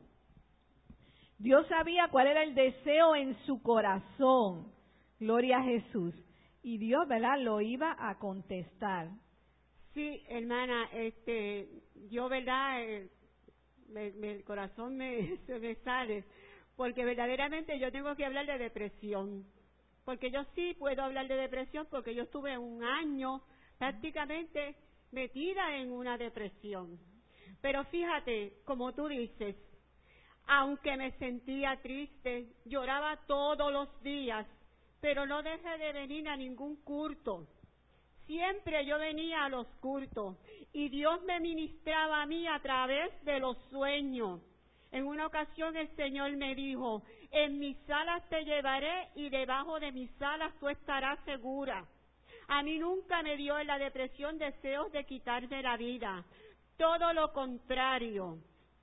Dios sabía cuál era el deseo en su corazón. Gloria a Jesús. Y Dios, ¿verdad?, lo iba a contestar. Sí, hermana, este, yo, ¿verdad?, eh, me, me, el corazón me, se me sale, porque verdaderamente yo tengo que hablar de depresión. Porque yo sí puedo hablar de depresión, porque yo estuve un año prácticamente metida en una depresión. Pero fíjate, como tú dices, aunque me sentía triste, lloraba todos los días, pero no dejé de venir a ningún culto. Siempre yo venía a los cultos y Dios me ministraba a mí a través de los sueños. En una ocasión el Señor me dijo, en mis alas te llevaré y debajo de mis alas tú estarás segura. A mí nunca me dio en la depresión deseos de quitarme la vida. Todo lo contrario.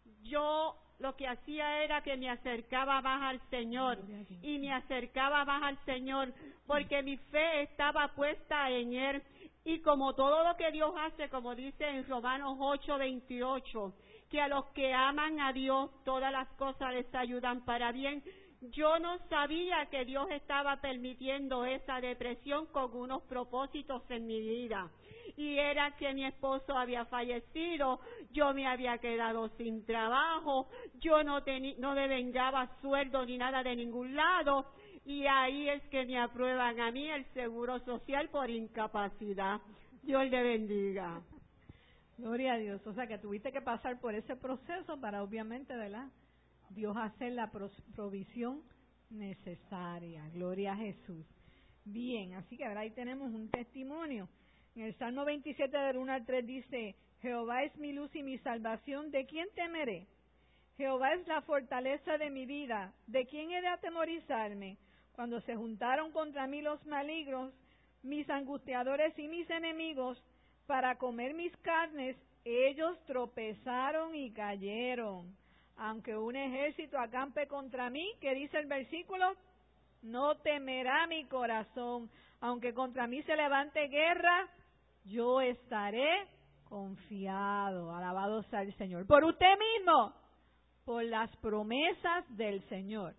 Yo lo que hacía era que me acercaba más al Señor y me acercaba más al Señor porque mi fe estaba puesta en Él. Y como todo lo que Dios hace, como dice en Romanos ocho veintiocho, que a los que aman a Dios todas las cosas les ayudan para bien. Yo no sabía que Dios estaba permitiendo esa depresión con unos propósitos en mi vida. Y era que mi esposo había fallecido, yo me había quedado sin trabajo, yo no, teni, no devengaba sueldo ni nada de ningún lado. Y ahí es que me aprueban a mí el seguro social por incapacidad. Dios le bendiga. Gloria a Dios. O sea que tuviste que pasar por ese proceso para obviamente, ¿verdad?, Dios hacer la provisión necesaria. Gloria a Jesús. Bien, así que ahora ahí tenemos un testimonio. En el Salmo veintisiete del uno al tres dice, Jehová es mi luz y mi salvación, ¿de quién temeré? Jehová es la fortaleza de mi vida, ¿de quién he de atemorizarme? Cuando se juntaron contra mí los malignos, mis angustiadores y mis enemigos, para comer mis carnes, ellos tropezaron y cayeron. Aunque un ejército acampe contra mí, ¿qué dice el versículo? No temerá mi corazón. Aunque contra mí se levante guerra, yo estaré confiado. Alabado sea el Señor. Por usted mismo, por las promesas del Señor.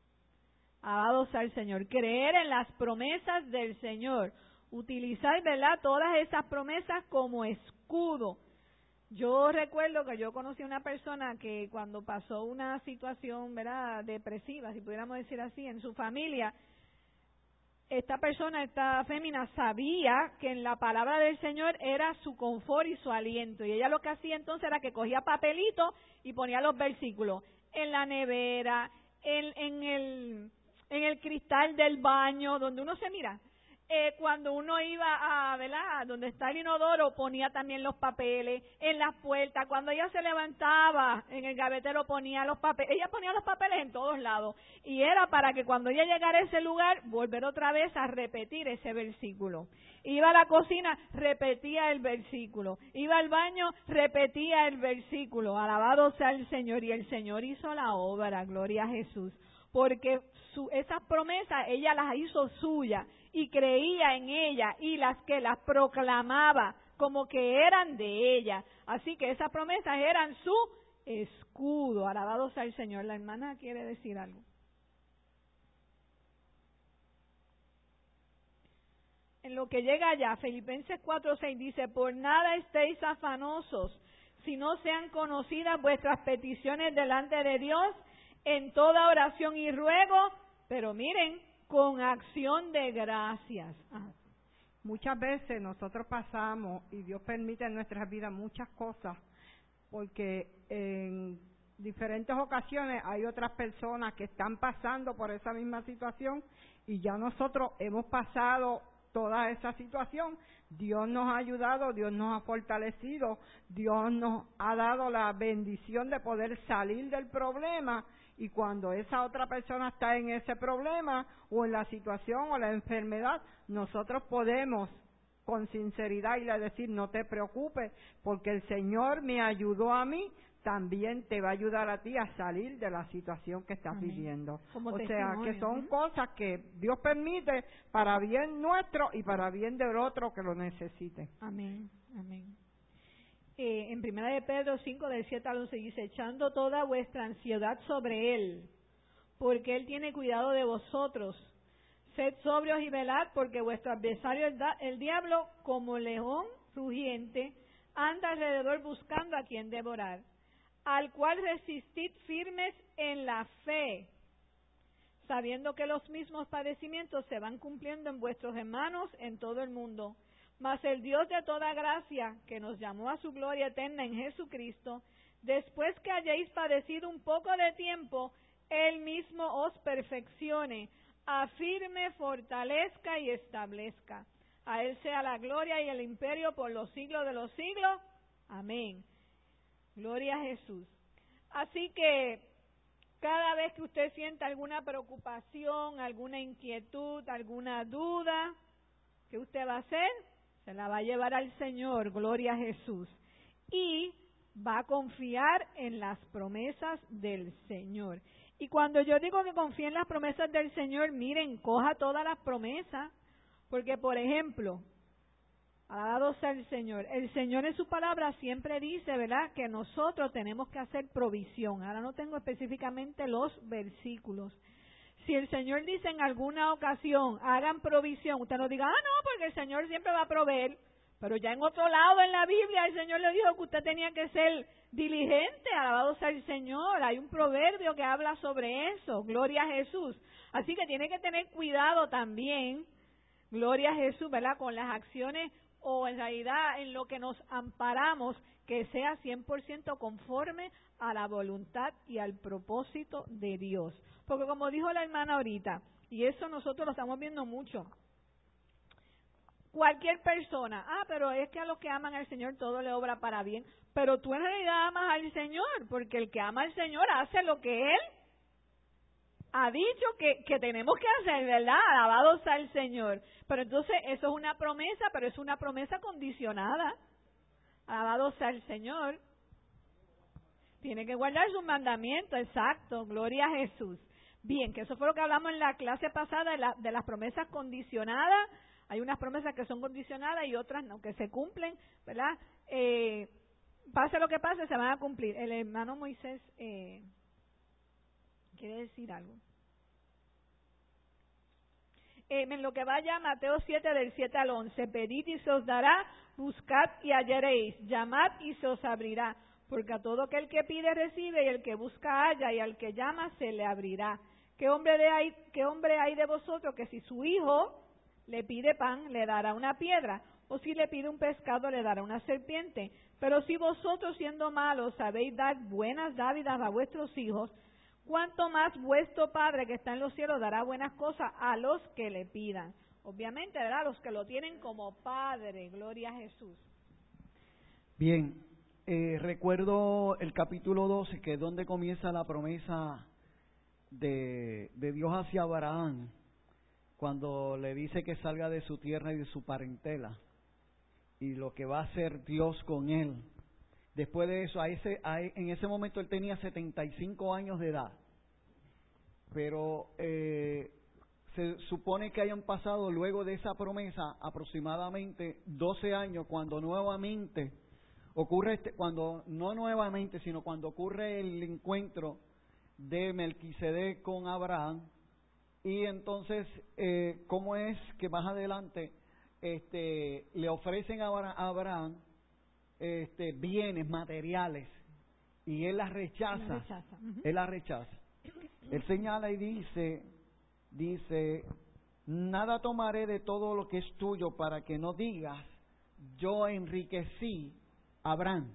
Alabado sea el Señor. Creer en las promesas del Señor. Utilizar, ¿verdad?, todas esas promesas como escudo. Yo recuerdo que yo conocí a una persona que cuando pasó una situación, ¿verdad?, depresiva, si pudiéramos decir así, en su familia, esta persona, esta fémina, sabía que en la palabra del Señor era su confort y su aliento. Y ella lo que hacía entonces era que cogía papelito y ponía los versículos en la nevera, en, en, el, en el cristal del baño, donde uno se mira. Eh, cuando uno iba a, ¿verdad?, donde está el inodoro, ponía también los papeles en las puertas. Cuando ella se levantaba en el gavetero, ponía los papeles. Ella ponía los papeles en todos lados. Y era para que cuando ella llegara a ese lugar, volver otra vez a repetir ese versículo. Iba a la cocina, repetía el versículo. Iba al baño, repetía el versículo. Alabado sea el Señor. Y el Señor hizo la obra, gloria a Jesús. Porque su, esas promesas ella las hizo suyas y creía en ella y las que las proclamaba como que eran de ella. Así que esas promesas eran su escudo. Alabado sea el Señor. La hermana quiere decir algo. En lo que llega allá, Filipenses cuatro seis dice, por nada estéis afanosos, si no sean conocidas vuestras peticiones delante de Dios en toda oración y ruego, pero miren, con acción de gracias. Ajá. Muchas veces nosotros pasamos, y Dios permite en nuestras vidas muchas cosas, porque en diferentes ocasiones hay otras personas que están pasando por esa misma situación y ya nosotros hemos pasado toda esa situación. Dios nos ha ayudado, Dios nos ha fortalecido, Dios nos ha dado la bendición de poder salir del problema. Y cuando esa otra persona está en ese problema o en la situación o la enfermedad, nosotros podemos con sinceridad y le decir, no te preocupes, porque el Señor me ayudó a mí, también te va a ayudar a ti a salir de la situación que estás Amén. viviendo. Como o sea, que son ¿eh? cosas que Dios permite para bien nuestro y para bien del otro que lo necesite. Amén, amén. Eh, en Primera de Pedro cinco, del siete al once dice, echando toda vuestra ansiedad sobre Él, porque Él tiene cuidado de vosotros. Sed sobrios y velad, porque vuestro adversario, el, da, el diablo, como león rugiente, anda alrededor buscando a quien devorar, al cual resistid firmes en la fe, sabiendo que los mismos padecimientos se van cumpliendo en vuestros hermanos en todo el mundo. Mas el Dios de toda gracia, que nos llamó a su gloria eterna en Jesucristo, después que hayáis padecido un poco de tiempo, Él mismo os perfeccione, afirme, fortalezca y establezca. A Él sea la gloria y el imperio por los siglos de los siglos. Amén. Gloria a Jesús. Así que cada vez que usted sienta alguna preocupación, alguna inquietud, alguna duda, ¿qué usted va a hacer? Se la va a llevar al Señor, gloria a Jesús. Y va a confiar en las promesas del Señor. Y cuando yo digo que confíe en las promesas del Señor, miren, coja todas las promesas. Porque, por ejemplo, alabado sea el Señor, el Señor en su palabra siempre dice, ¿verdad?, que nosotros tenemos que hacer provisión. Ahora no tengo específicamente los versículos. Si el Señor dice en alguna ocasión, hagan provisión, usted no diga, ah, no, porque el Señor siempre va a proveer. Pero ya en otro lado en la Biblia el Señor le dijo que usted tenía que ser diligente, alabado sea el Señor. Hay un proverbio que habla sobre eso, gloria a Jesús. Así que tiene que tener cuidado también, gloria a Jesús, ¿verdad?, con las acciones o en realidad en lo que nos amparamos, que sea cien por ciento conforme a la voluntad y al propósito de Dios. Porque como dijo la hermana ahorita, y eso nosotros lo estamos viendo mucho, cualquier persona, ah, pero es que a los que aman al Señor todo le obra para bien, pero tú en realidad amas al Señor, porque el que ama al Señor hace lo que Él ha dicho que, que tenemos que hacer, ¿verdad? Alabado sea el Señor. Pero entonces eso es una promesa, pero es una promesa condicionada. Alabado sea el Señor. Tiene que guardar sus mandamientos, exacto, gloria a Jesús. Bien, que eso fue lo que hablamos en la clase pasada de, la, de las promesas condicionadas. Hay unas promesas que son condicionadas y otras no, que se cumplen, ¿verdad? Eh, pase lo que pase, se van a cumplir. El hermano Moisés eh, quiere decir algo. Eh, en lo que vaya Mateo siete, del siete al once, pedid y se os dará, buscad y hallaréis, llamad y se os abrirá. Porque a todo aquel que pide recibe, y el que busca halla, y al que llama se le abrirá. ¿Qué hombre, de hay, ¿Qué hombre hay de vosotros que si su hijo le pide pan, le dará una piedra? O si le pide un pescado, le dará una serpiente. Pero si vosotros, siendo malos, sabéis dar buenas dávidas a vuestros hijos, cuánto más vuestro Padre que está en los cielos dará buenas cosas a los que le pidan. Obviamente, ¿verdad? Los que lo tienen como Padre. Gloria a Jesús. Bien, eh, recuerdo el capítulo doce, que es donde comienza la promesa de, de Dios hacia Abraham, cuando le dice que salga de su tierra y de su parentela, y lo que va a hacer Dios con él. Después de eso, a ese, a, en ese momento él tenía setenta y cinco años de edad, pero eh, se supone que hayan pasado luego de esa promesa aproximadamente doce años, cuando nuevamente ocurre, este, cuando no nuevamente, sino cuando ocurre el encuentro de Melquisedec con Abraham. Y entonces, eh, ¿cómo es que más adelante este, le ofrecen a Abraham este, bienes materiales y él las rechaza? La rechaza. Uh-huh. Él las rechaza. Él señala y dice, dice, nada tomaré de todo lo que es tuyo para que no digas, yo enriquecí a Abraham.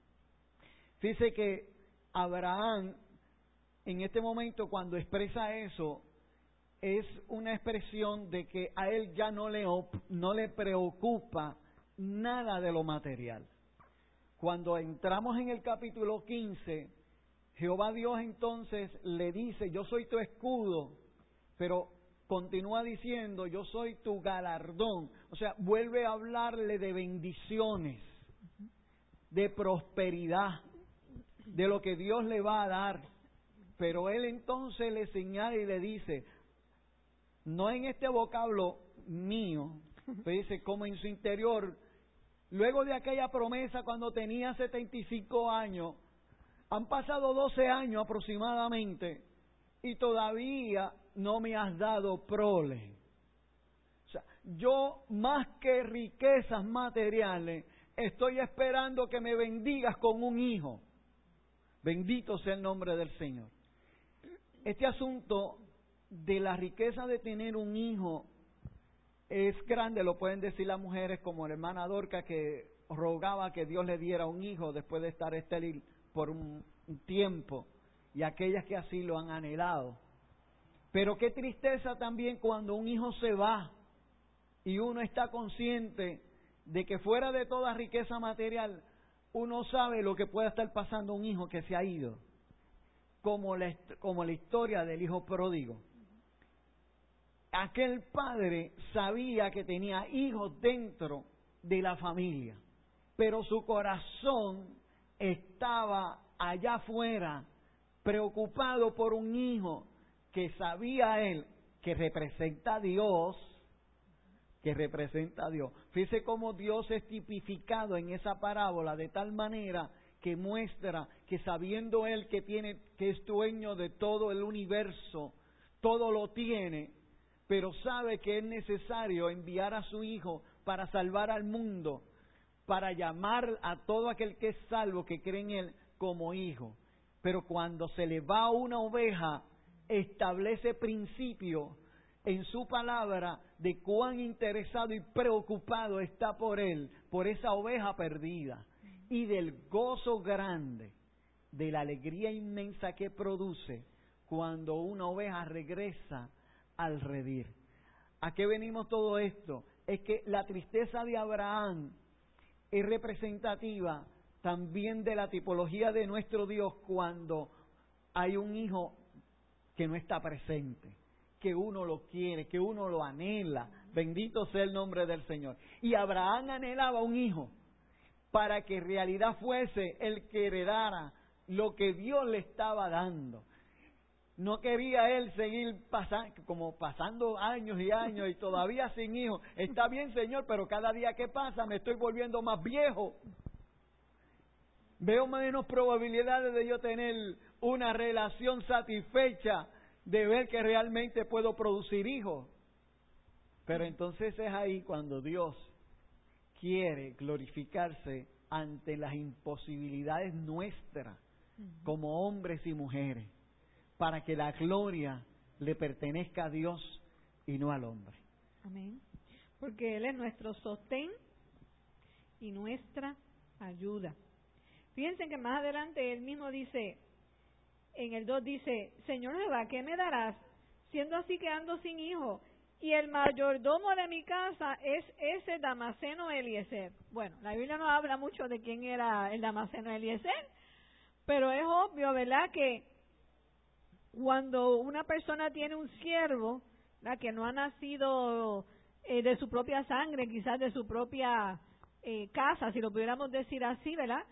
Fíjese que Abraham, en este momento, cuando expresa eso, es una expresión de que a él ya no le, no le preocupa nada de lo material. Cuando entramos en el capítulo quince, Jehová Dios entonces le dice, yo soy tu escudo, pero continúa diciendo, yo soy tu galardón. O sea, vuelve a hablarle de bendiciones, de prosperidad, de lo que Dios le va a dar. Pero él entonces le señala y le dice, no en este vocablo mío, pero dice, como en su interior, luego de aquella promesa cuando tenía setenta y cinco años, han pasado doce años aproximadamente y todavía no me has dado prole. O sea, yo más que riquezas materiales, estoy esperando que me bendigas con un hijo. Bendito sea el nombre del Señor. Este asunto de la riqueza de tener un hijo es grande, lo pueden decir las mujeres, como la hermana Dorca, que rogaba que Dios le diera un hijo después de estar estéril por un, un tiempo, y aquellas que así lo han anhelado. Pero qué tristeza también cuando un hijo se va y uno está consciente de que fuera de toda riqueza material, uno sabe lo que puede estar pasando un hijo que se ha ido, como la, como la historia del hijo pródigo. Aquel padre sabía que tenía hijos dentro de la familia, pero su corazón estaba allá afuera, preocupado por un hijo que sabía él que representa a Dios, que representa a Dios. Fíjese cómo Dios es tipificado en esa parábola de tal manera que muestra que sabiendo él que tiene, que es dueño de todo el universo, todo lo tiene, pero sabe que es necesario enviar a su hijo para salvar al mundo, para llamar a todo aquel que es salvo, que cree en él, como hijo. Pero cuando se le va una oveja, establece principio en su palabra de cuán interesado y preocupado está por él, por esa oveja perdida, y del gozo grande, de la alegría inmensa que produce cuando una oveja regresa al redil. ¿A qué venimos todo esto? Es que la tristeza de Abraham es representativa también de la tipología de nuestro Dios cuando hay un hijo que no está presente, que uno lo quiere, que uno lo anhela. Bendito sea el nombre del Señor. Y Abraham anhelaba un hijo para que en realidad fuese el que heredara lo que Dios le estaba dando. No quería él seguir pasando, como pasando años y años y todavía sin hijo. Está bien, Señor, pero cada día que pasa me estoy volviendo más viejo. Veo menos probabilidades de yo tener una relación satisfecha, de ver que realmente puedo producir hijos. Pero entonces es ahí cuando Dios quiere glorificarse ante las imposibilidades nuestras como hombres y mujeres, para que la gloria le pertenezca a Dios y no al hombre. Amén. Porque Él es nuestro sostén y nuestra ayuda. Fíjense que más adelante Él mismo dice, en el dos dice, Señor Jehová, ¿qué me darás? Siendo así que ando sin hijo. Y el mayordomo de mi casa es ese Damaseno Eliezer. Bueno, la Biblia no habla mucho de quién era el Damaseno Eliezer, pero es obvio, ¿verdad?, que cuando una persona tiene un siervo, ¿verdad?, que no ha nacido eh, de su propia sangre, quizás de su propia eh, casa, si lo pudiéramos decir así, ¿verdad?,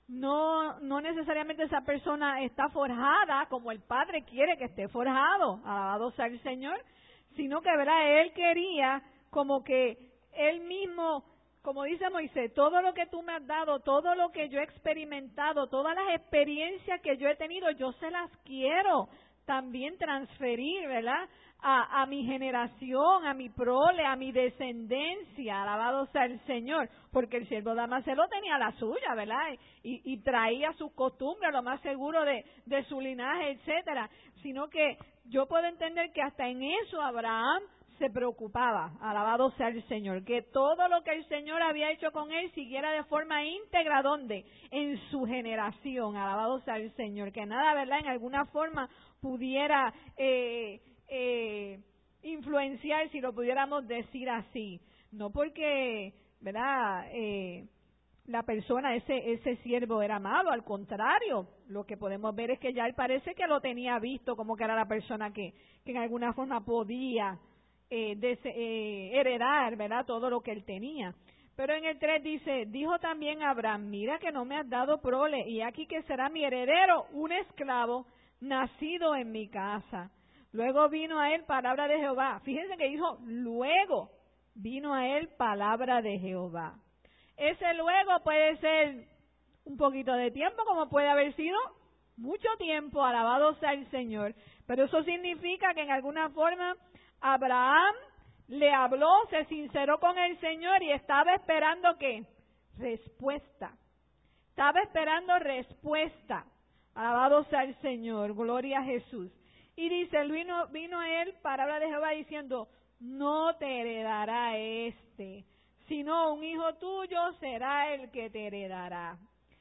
no no necesariamente esa persona está forjada como el Padre quiere que esté forjado, alabado sea el Señor, sino que, ¿verdad?, él quería como que él mismo, como dice Moisés, todo lo que tú me has dado, todo lo que yo he experimentado, todas las experiencias que yo he tenido, yo se las quiero también transferir, ¿verdad?, a, a mi generación, a mi prole, a mi descendencia, alabado sea el Señor, porque el siervo Damaseno tenía la suya, ¿verdad?, y, y traía sus costumbres, lo más seguro de, de su linaje, etcétera, sino que yo puedo entender que hasta en eso Abraham se preocupaba, alabado sea el Señor, que todo lo que el Señor había hecho con él siguiera de forma íntegra, ¿dónde? En su generación, alabado sea el Señor, que nada, ¿verdad?, en alguna forma pudiera eh, eh, influenciar, si lo pudiéramos decir así, no porque, ¿verdad?, eh, la persona, ese ese siervo era malo, al contrario, lo que podemos ver es que ya él parece que lo tenía visto como que era la persona que, que en alguna forma podía eh, des, eh, heredar, ¿verdad?, todo lo que él tenía. Pero en el tres dice, dijo también Abraham, mira que no me has dado prole, y aquí que será mi heredero, un esclavo nacido en mi casa. Luego vino a él palabra de Jehová. Fíjense que dijo, luego vino a él palabra de Jehová. Ese luego puede ser un poquito de tiempo, como puede haber sido mucho tiempo, alabado sea el Señor. Pero eso significa que en alguna forma Abraham le habló, se sinceró con el Señor y estaba esperando ¿qué? Respuesta. Estaba esperando respuesta. Alabado sea el Señor, gloria a Jesús. Y dice, vino, vino a él palabra de Jehová diciendo, no te heredará este, sino un hijo tuyo será el que te heredará.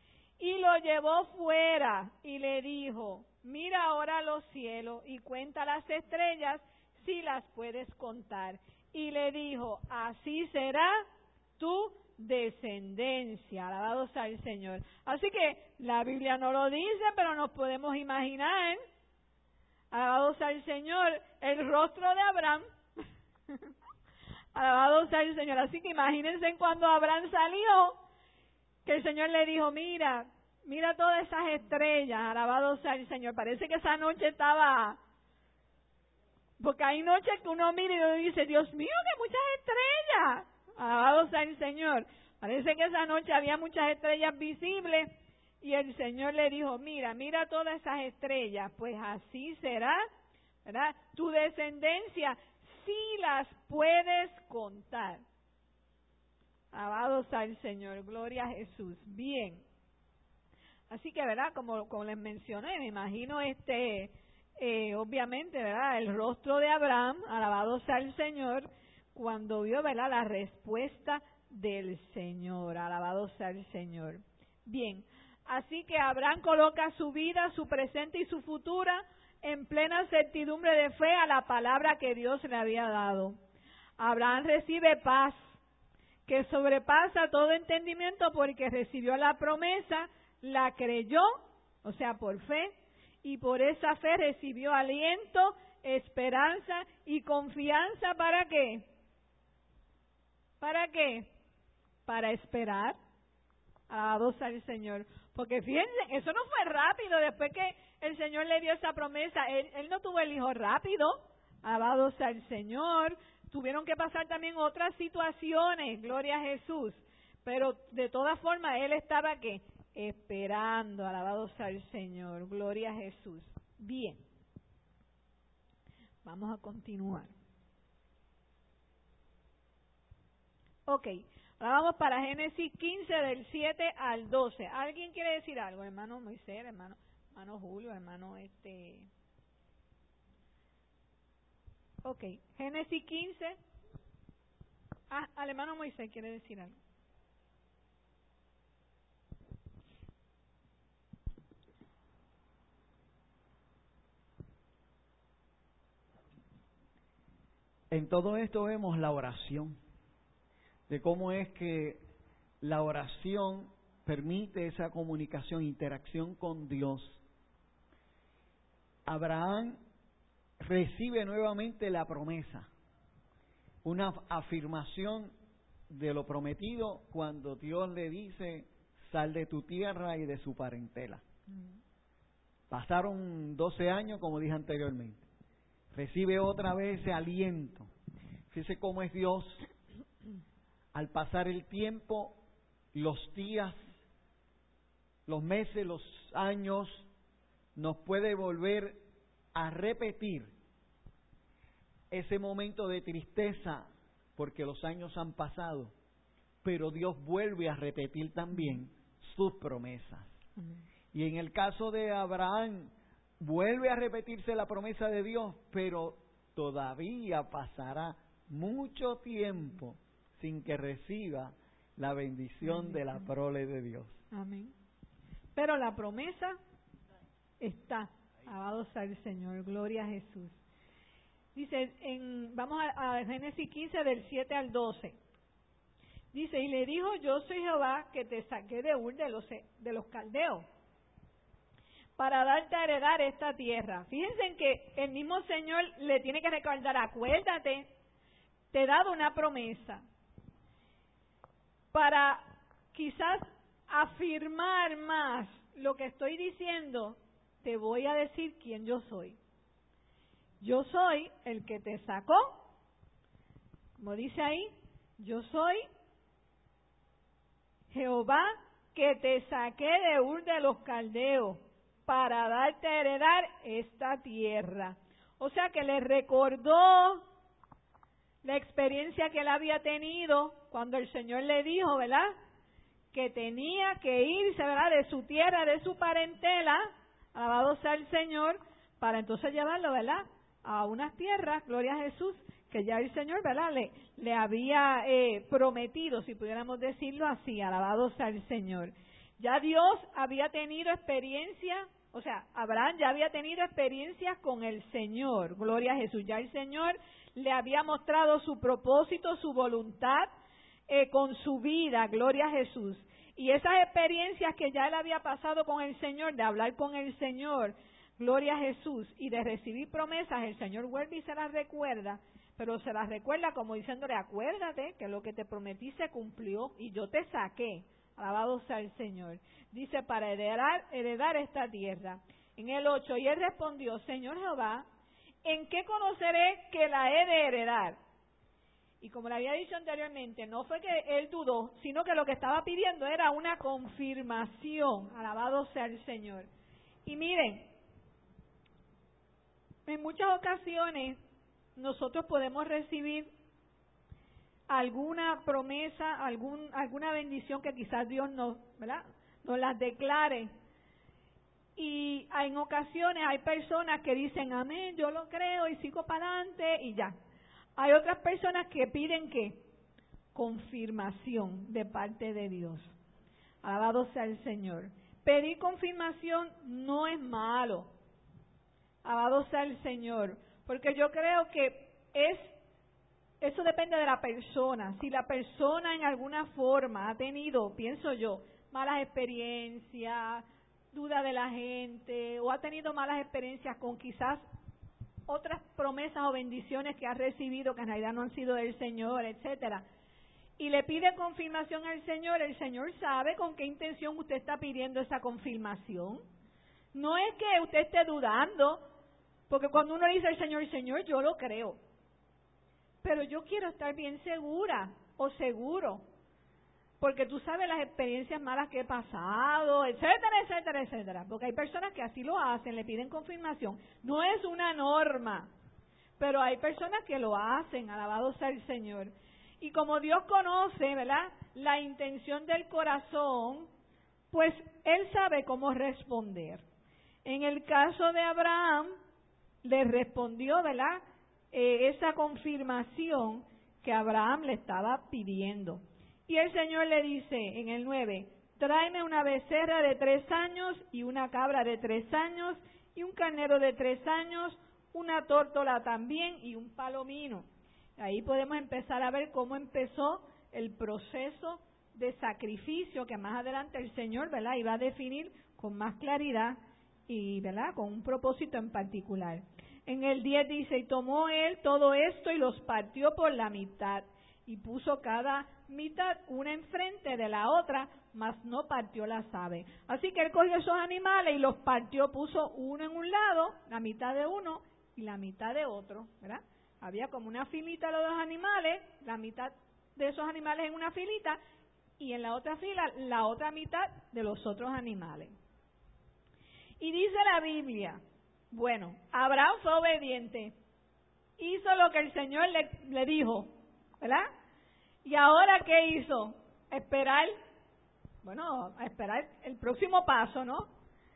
Y lo llevó fuera y le dijo, mira ahora los cielos y cuenta las estrellas si las puedes contar. Y le dijo, así será tu descendencia. Alabado sea el Señor. Así que la Biblia no lo dice, pero nos podemos imaginar, alabado sea el Señor, el rostro de Abraham. Alabado sea el Señor. Así que imagínense cuando Abraham salió, que el Señor le dijo, mira, mira todas esas estrellas, alabado sea el Señor. Parece que esa noche estaba, porque hay noches que uno mira y uno dice, Dios mío, que muchas estrellas. Alabado sea el Señor. Parece que esa noche había muchas estrellas visibles y el Señor le dijo, mira, mira todas esas estrellas, pues así será, ¿verdad?, tu descendencia, si las puedes contar. Alabado sea el Señor, gloria a Jesús. Bien. Así que, ¿verdad?, como, como les mencioné, me imagino este, eh, obviamente, ¿verdad?, el rostro de Abraham, alabado sea el Señor, cuando vio, ¿verdad?, la respuesta del Señor, alabado sea el Señor. Bien, así que Abraham coloca su vida, su presente y su futura en plena certidumbre de fe a la palabra que Dios le había dado. Abraham recibe paz, que sobrepasa todo entendimiento porque recibió la promesa, la creyó, o sea, por fe, y por esa fe recibió aliento, esperanza y confianza. ¿Para qué? ¿Para qué? Para esperar. Alabado sea el Señor. Porque fíjense, eso no fue rápido. Después que el Señor le dio esa promesa, él, él no tuvo el hijo rápido. Alabado sea el Señor. Tuvieron que pasar también otras situaciones, gloria a Jesús. Pero de todas formas, él estaba ¿qué? Esperando. Alabado sea el Señor, gloria a Jesús. Bien. Vamos a continuar. Ok, ahora vamos para Génesis quince del siete al doce. ¿Alguien quiere decir algo? Hermano Moisés, hermano, hermano Julio, hermano este... Ok, Génesis quince. Ah, al hermano Moisés quiere decir algo. En todo esto vemos la oración, de cómo es que la oración permite esa comunicación, interacción con Dios. Abraham recibe nuevamente la promesa, una afirmación de lo prometido cuando Dios le dice: sal de tu tierra y de su parentela. Mm. Pasaron doce años, como dije anteriormente. Recibe otra vez ese aliento. Fíjese cómo es Dios. Al pasar el tiempo, los días, los meses, los años, nos puede volver a repetir ese momento de tristeza porque los años han pasado, pero Dios vuelve a repetir también sus promesas. Uh-huh. Y en el caso de Abraham, vuelve a repetirse la promesa de Dios, pero todavía pasará mucho tiempo sin que reciba la bendición Amén. De la prole de Dios. Amén. Pero la promesa está. Alabado sea el Señor, gloria a Jesús. Dice, en, vamos a, a Génesis quince, del siete al doce. Dice, y le dijo: yo soy Jehová que te saqué de Ur de los, de los caldeos para darte a heredar esta tierra. Fíjense en que el mismo Señor le tiene que recordar: acuérdate, te he dado una promesa. Para quizás afirmar más lo que estoy diciendo, te voy a decir quién yo soy. Yo soy el que te sacó, como dice ahí, yo soy Jehová que te saqué de Ur de los caldeos para darte a heredar esta tierra. O sea que le recordó la experiencia que él había tenido cuando el Señor le dijo, ¿verdad?, que tenía que irse, ¿verdad?, de su tierra, de su parentela, alabado sea el Señor, para entonces llevarlo, ¿verdad?, a unas tierras, gloria a Jesús, que ya el Señor, ¿verdad?, le, le había eh, prometido, si pudiéramos decirlo así, alabado sea el Señor. Ya Dios había tenido experiencia, o sea, Abraham ya había tenido experiencias con el Señor, gloria a Jesús. Ya el Señor le había mostrado su propósito, su voluntad eh, con su vida, gloria a Jesús. Y esas experiencias que ya él había pasado con el Señor, de hablar con el Señor, gloria a Jesús, y de recibir promesas, el Señor vuelve y se las recuerda, pero se las recuerda como diciéndole: acuérdate que lo que te prometí se cumplió y yo te saqué. Alabado sea el Señor. Dice, para heredar, heredar esta tierra. En el ocho, y él respondió: Señor Jehová, ¿en qué conoceré que la he de heredar? Y como le había dicho anteriormente, no fue que él dudó, sino que lo que estaba pidiendo era una confirmación. Alabado sea el Señor. Y miren, en muchas ocasiones nosotros podemos recibir alguna promesa, algún, alguna bendición que quizás Dios nos, ¿verdad?, nos las declare. Y en ocasiones hay personas que dicen: amén, yo lo creo y sigo para adelante y ya. Hay otras personas que piden ¿qué? Confirmación de parte de Dios. Alabado sea el Señor. Pedir confirmación no es malo. Alabado sea el Señor. Porque yo creo que es eso depende de la persona. Si la persona en alguna forma ha tenido, pienso yo, malas experiencias, duda de la gente, o ha tenido malas experiencias con quizás otras promesas o bendiciones que ha recibido que en realidad no han sido del Señor, etcétera, y le pide confirmación al Señor, el Señor sabe con qué intención usted está pidiendo esa confirmación. No es que usted esté dudando, porque cuando uno dice al Señor, Señor, yo lo creo, pero yo quiero estar bien segura o seguro, porque tú sabes las experiencias malas que he pasado, etcétera, etcétera, etcétera. Porque hay personas que así lo hacen, le piden confirmación. No es una norma, pero hay personas que lo hacen, alabado sea el Señor. Y como Dios conoce, ¿verdad?, la intención del corazón, pues Él sabe cómo responder. En el caso de Abraham, le respondió, ¿verdad?, Eh, esa confirmación que Abraham le estaba pidiendo. Y el Señor le dice en el nueve, tráeme una becerra de tres años y una cabra de tres años y un carnero de tres años, una tórtola también y un palomino. Ahí podemos empezar a ver cómo empezó el proceso de sacrificio que más adelante el Señor, ¿verdad?, iba a definir con más claridad y, ¿verdad?, con un propósito en particular. En el diez dice, y tomó él todo esto y los partió por la mitad, y puso cada mitad una enfrente de la otra, mas no partió las aves. Así que él cogió esos animales y los partió, puso uno en un lado, la mitad de uno y la mitad de otro, ¿verdad? Había como una filita de los dos animales, la mitad de esos animales en una filita, y en la otra fila la otra mitad de los otros animales. Y dice la Biblia, bueno, Abraham fue obediente, hizo lo que el Señor le, le dijo, ¿verdad? ¿Y ahora qué hizo? Esperar, bueno, esperar el próximo paso, ¿no?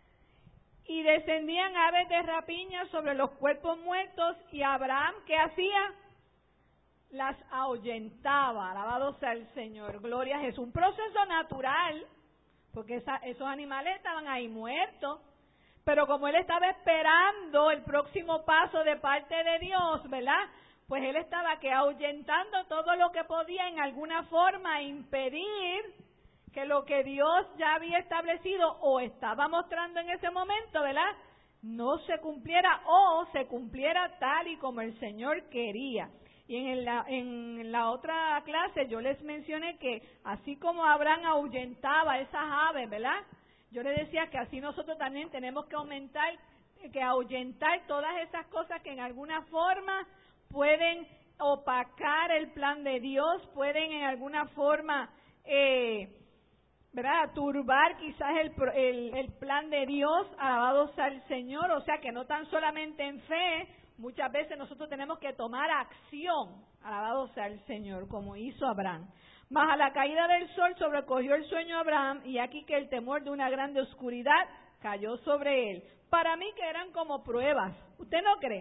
Y descendían aves de rapiña sobre los cuerpos muertos, y Abraham, ¿qué hacía? Las ahuyentaba, alabado sea el Señor, gloria a Jesús. Un proceso natural, porque esa, esos animales estaban ahí muertos, pero como él estaba esperando el próximo paso de parte de Dios, ¿verdad?, pues él estaba que ahuyentando todo lo que podía en alguna forma impedir que lo que Dios ya había establecido o estaba mostrando en ese momento, ¿verdad?, no se cumpliera o se cumpliera tal y como el Señor quería. Y en la, en la otra clase yo les mencioné que así como Abraham ahuyentaba esas aves, ¿verdad?, yo les decía que así nosotros también tenemos que aumentar, que ahuyentar todas esas cosas que en alguna forma pueden opacar el plan de Dios, pueden en alguna forma, eh, ¿verdad?, turbar quizás el, el, el plan de Dios, alabado sea el Señor. O sea que no tan solamente en fe, muchas veces nosotros tenemos que tomar acción, alabado sea el Señor, como hizo Abraham. Mas a la caída del sol sobrecogió el sueño a Abraham, y aquí que el temor de una grande oscuridad cayó sobre él. Para mí que eran como pruebas, ¿usted no cree?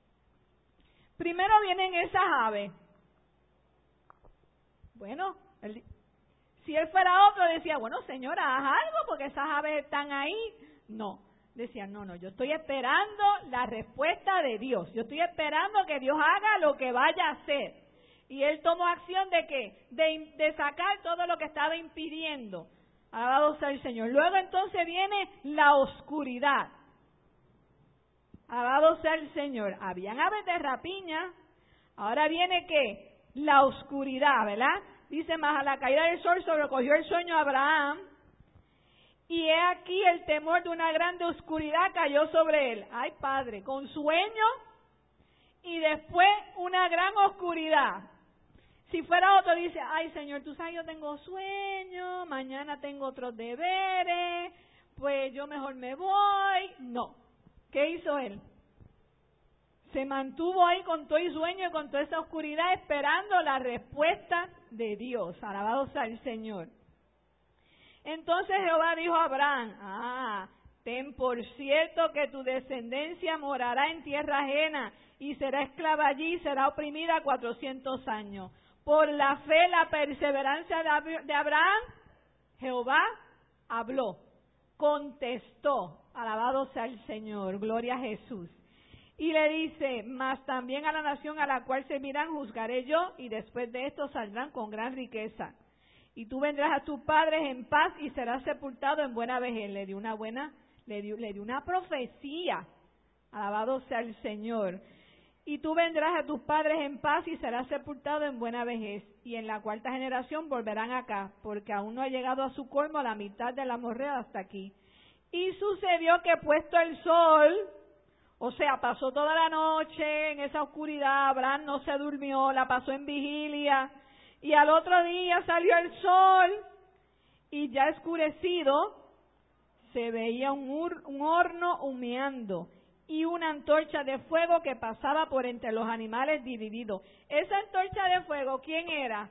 Primero vienen esas aves. Bueno, él, si él fuera otro decía, bueno, señora, haz algo porque esas aves están ahí. No, decía, no, no, yo estoy esperando la respuesta de Dios. Yo estoy esperando que Dios haga lo que vaya a hacer. Y él tomó acción de qué? De, de sacar todo lo que estaba impidiendo. Alabado sea el Señor. Luego entonces viene la oscuridad. Alabado sea el Señor. Habían aves de rapiña. Ahora viene ¿qué? La oscuridad, ¿verdad? Dice, más a la caída del sol sobrecogió el sueño a Abraham, y he aquí el temor de una grande oscuridad cayó sobre él. Ay, Padre, con sueño y después una gran oscuridad. Si fuera otro dice, ay Señor, tú sabes, yo tengo sueño, mañana tengo otros deberes, pues yo mejor me voy. No. ¿Qué hizo él? Se mantuvo ahí con todo y sueño y con toda esa oscuridad esperando la respuesta de Dios. Alabado sea el Señor. Entonces Jehová dijo a Abraham, ah, ten por cierto que tu descendencia morará en tierra ajena y será esclava allí y será oprimida cuatrocientos años. Por la fe, la perseverancia de Abraham, Jehová habló, contestó. Alabado sea el Señor, gloria a Jesús. Y le dice, mas también a la nación a la cual servirán juzgaré yo, y después de esto saldrán con gran riqueza. Y tú vendrás a tus padres en paz y serás sepultado en buena vejez. Le dio una buena, le dio, le dio una profecía. Alabado sea el Señor. Y tú vendrás a tus padres en paz y serás sepultado en buena vejez. Y en la cuarta generación volverán acá, porque aún no ha llegado a su colmo la mitad de la morrea hasta aquí. Y sucedió que puesto el sol, o sea, pasó toda la noche en esa oscuridad, Abraham no se durmió, la pasó en vigilia, y al otro día salió el sol, y ya escurecido, se veía un, ur, un horno humeando, y una antorcha de fuego que pasaba por entre los animales divididos. Esa antorcha de fuego, ¿quién era?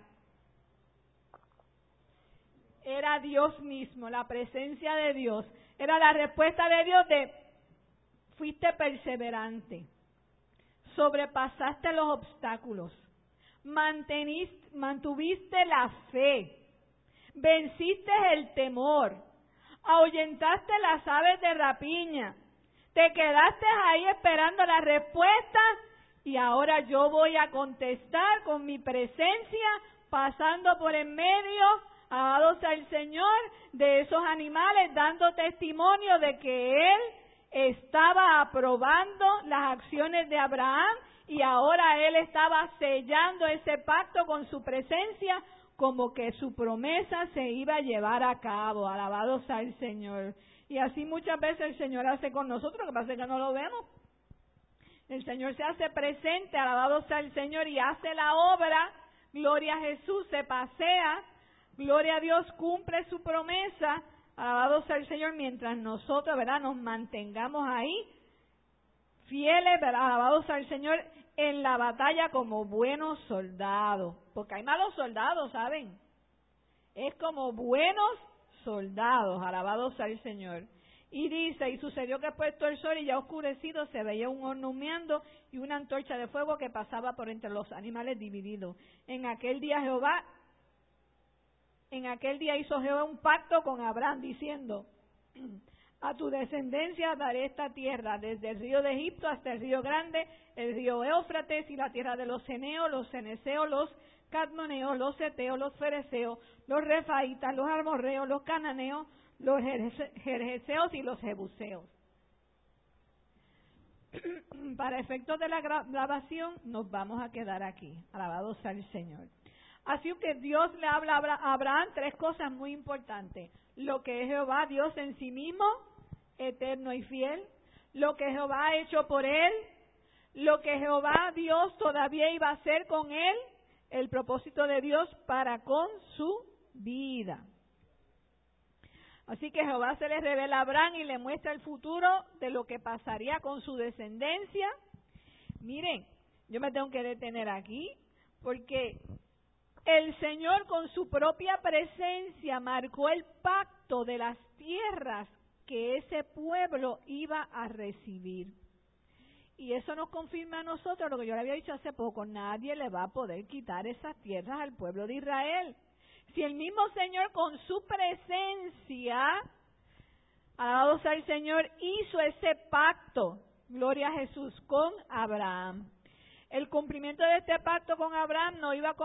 Era Dios mismo, la presencia de Dios. Era la respuesta de Dios de, fuiste perseverante, sobrepasaste los obstáculos, manteniste, mantuviste la fe, venciste el temor, ahuyentaste las aves de rapiña, te quedaste ahí esperando la respuesta y ahora yo voy a contestar con mi presencia, pasando por en medio, alabado sea el Señor, de esos animales, dando testimonio de que Él estaba aprobando las acciones de Abraham y ahora Él estaba sellando ese pacto con su presencia, como que su promesa se iba a llevar a cabo. Alabado sea el Señor. Y así muchas veces el Señor hace con nosotros, lo que pasa es que no lo vemos. El Señor se hace presente, alabado sea el Señor, y hace la obra, gloria a Jesús, se pasea, gloria a Dios, cumple su promesa, alabado sea el Señor, mientras nosotros, ¿verdad?, nos mantengamos ahí, fieles, ¿verdad?, alabado sea el Señor, en la batalla como buenos soldados, porque hay malos soldados, ¿saben? Es como buenos soldados, alabado sea el Señor. Y dice, y sucedió que puesto el sol y ya oscurecido, se veía un horno humeando y una antorcha de fuego que pasaba por entre los animales divididos. En aquel día Jehová, en aquel día hizo Jehová un pacto con Abraham, diciendo, a tu descendencia daré esta tierra, desde el río de Egipto hasta el río grande, el río Éufrates y la tierra de los ceneos, los ceneseos, los cadmoneos, los heteos, los fereceos, los refaitas, los amorreos, los cananeos, los jerjeseos y los jebuseos. Para efectos de la grabación nos vamos a quedar aquí. Alabado sea el Señor. Así que Dios le habla a Abraham tres cosas muy importantes. Lo que es Jehová, Dios en sí mismo, eterno y fiel. Lo que Jehová ha hecho por él. Lo que Jehová, Dios, todavía iba a hacer con él. El propósito de Dios para con su vida. Así que Jehová se le revela a Abraham y le muestra el futuro de lo que pasaría con su descendencia. Miren, yo me tengo que detener aquí porque el Señor con su propia presencia marcó el pacto de las tierras que ese pueblo iba a recibir. Y eso nos confirma a nosotros lo que yo le había dicho hace poco, nadie le va a poder quitar esas tierras al pueblo de Israel. Si el mismo Señor con su presencia, alabado sea el Señor, hizo ese pacto, gloria a Jesús, con Abraham. El cumplimiento de este pacto con Abraham no iba a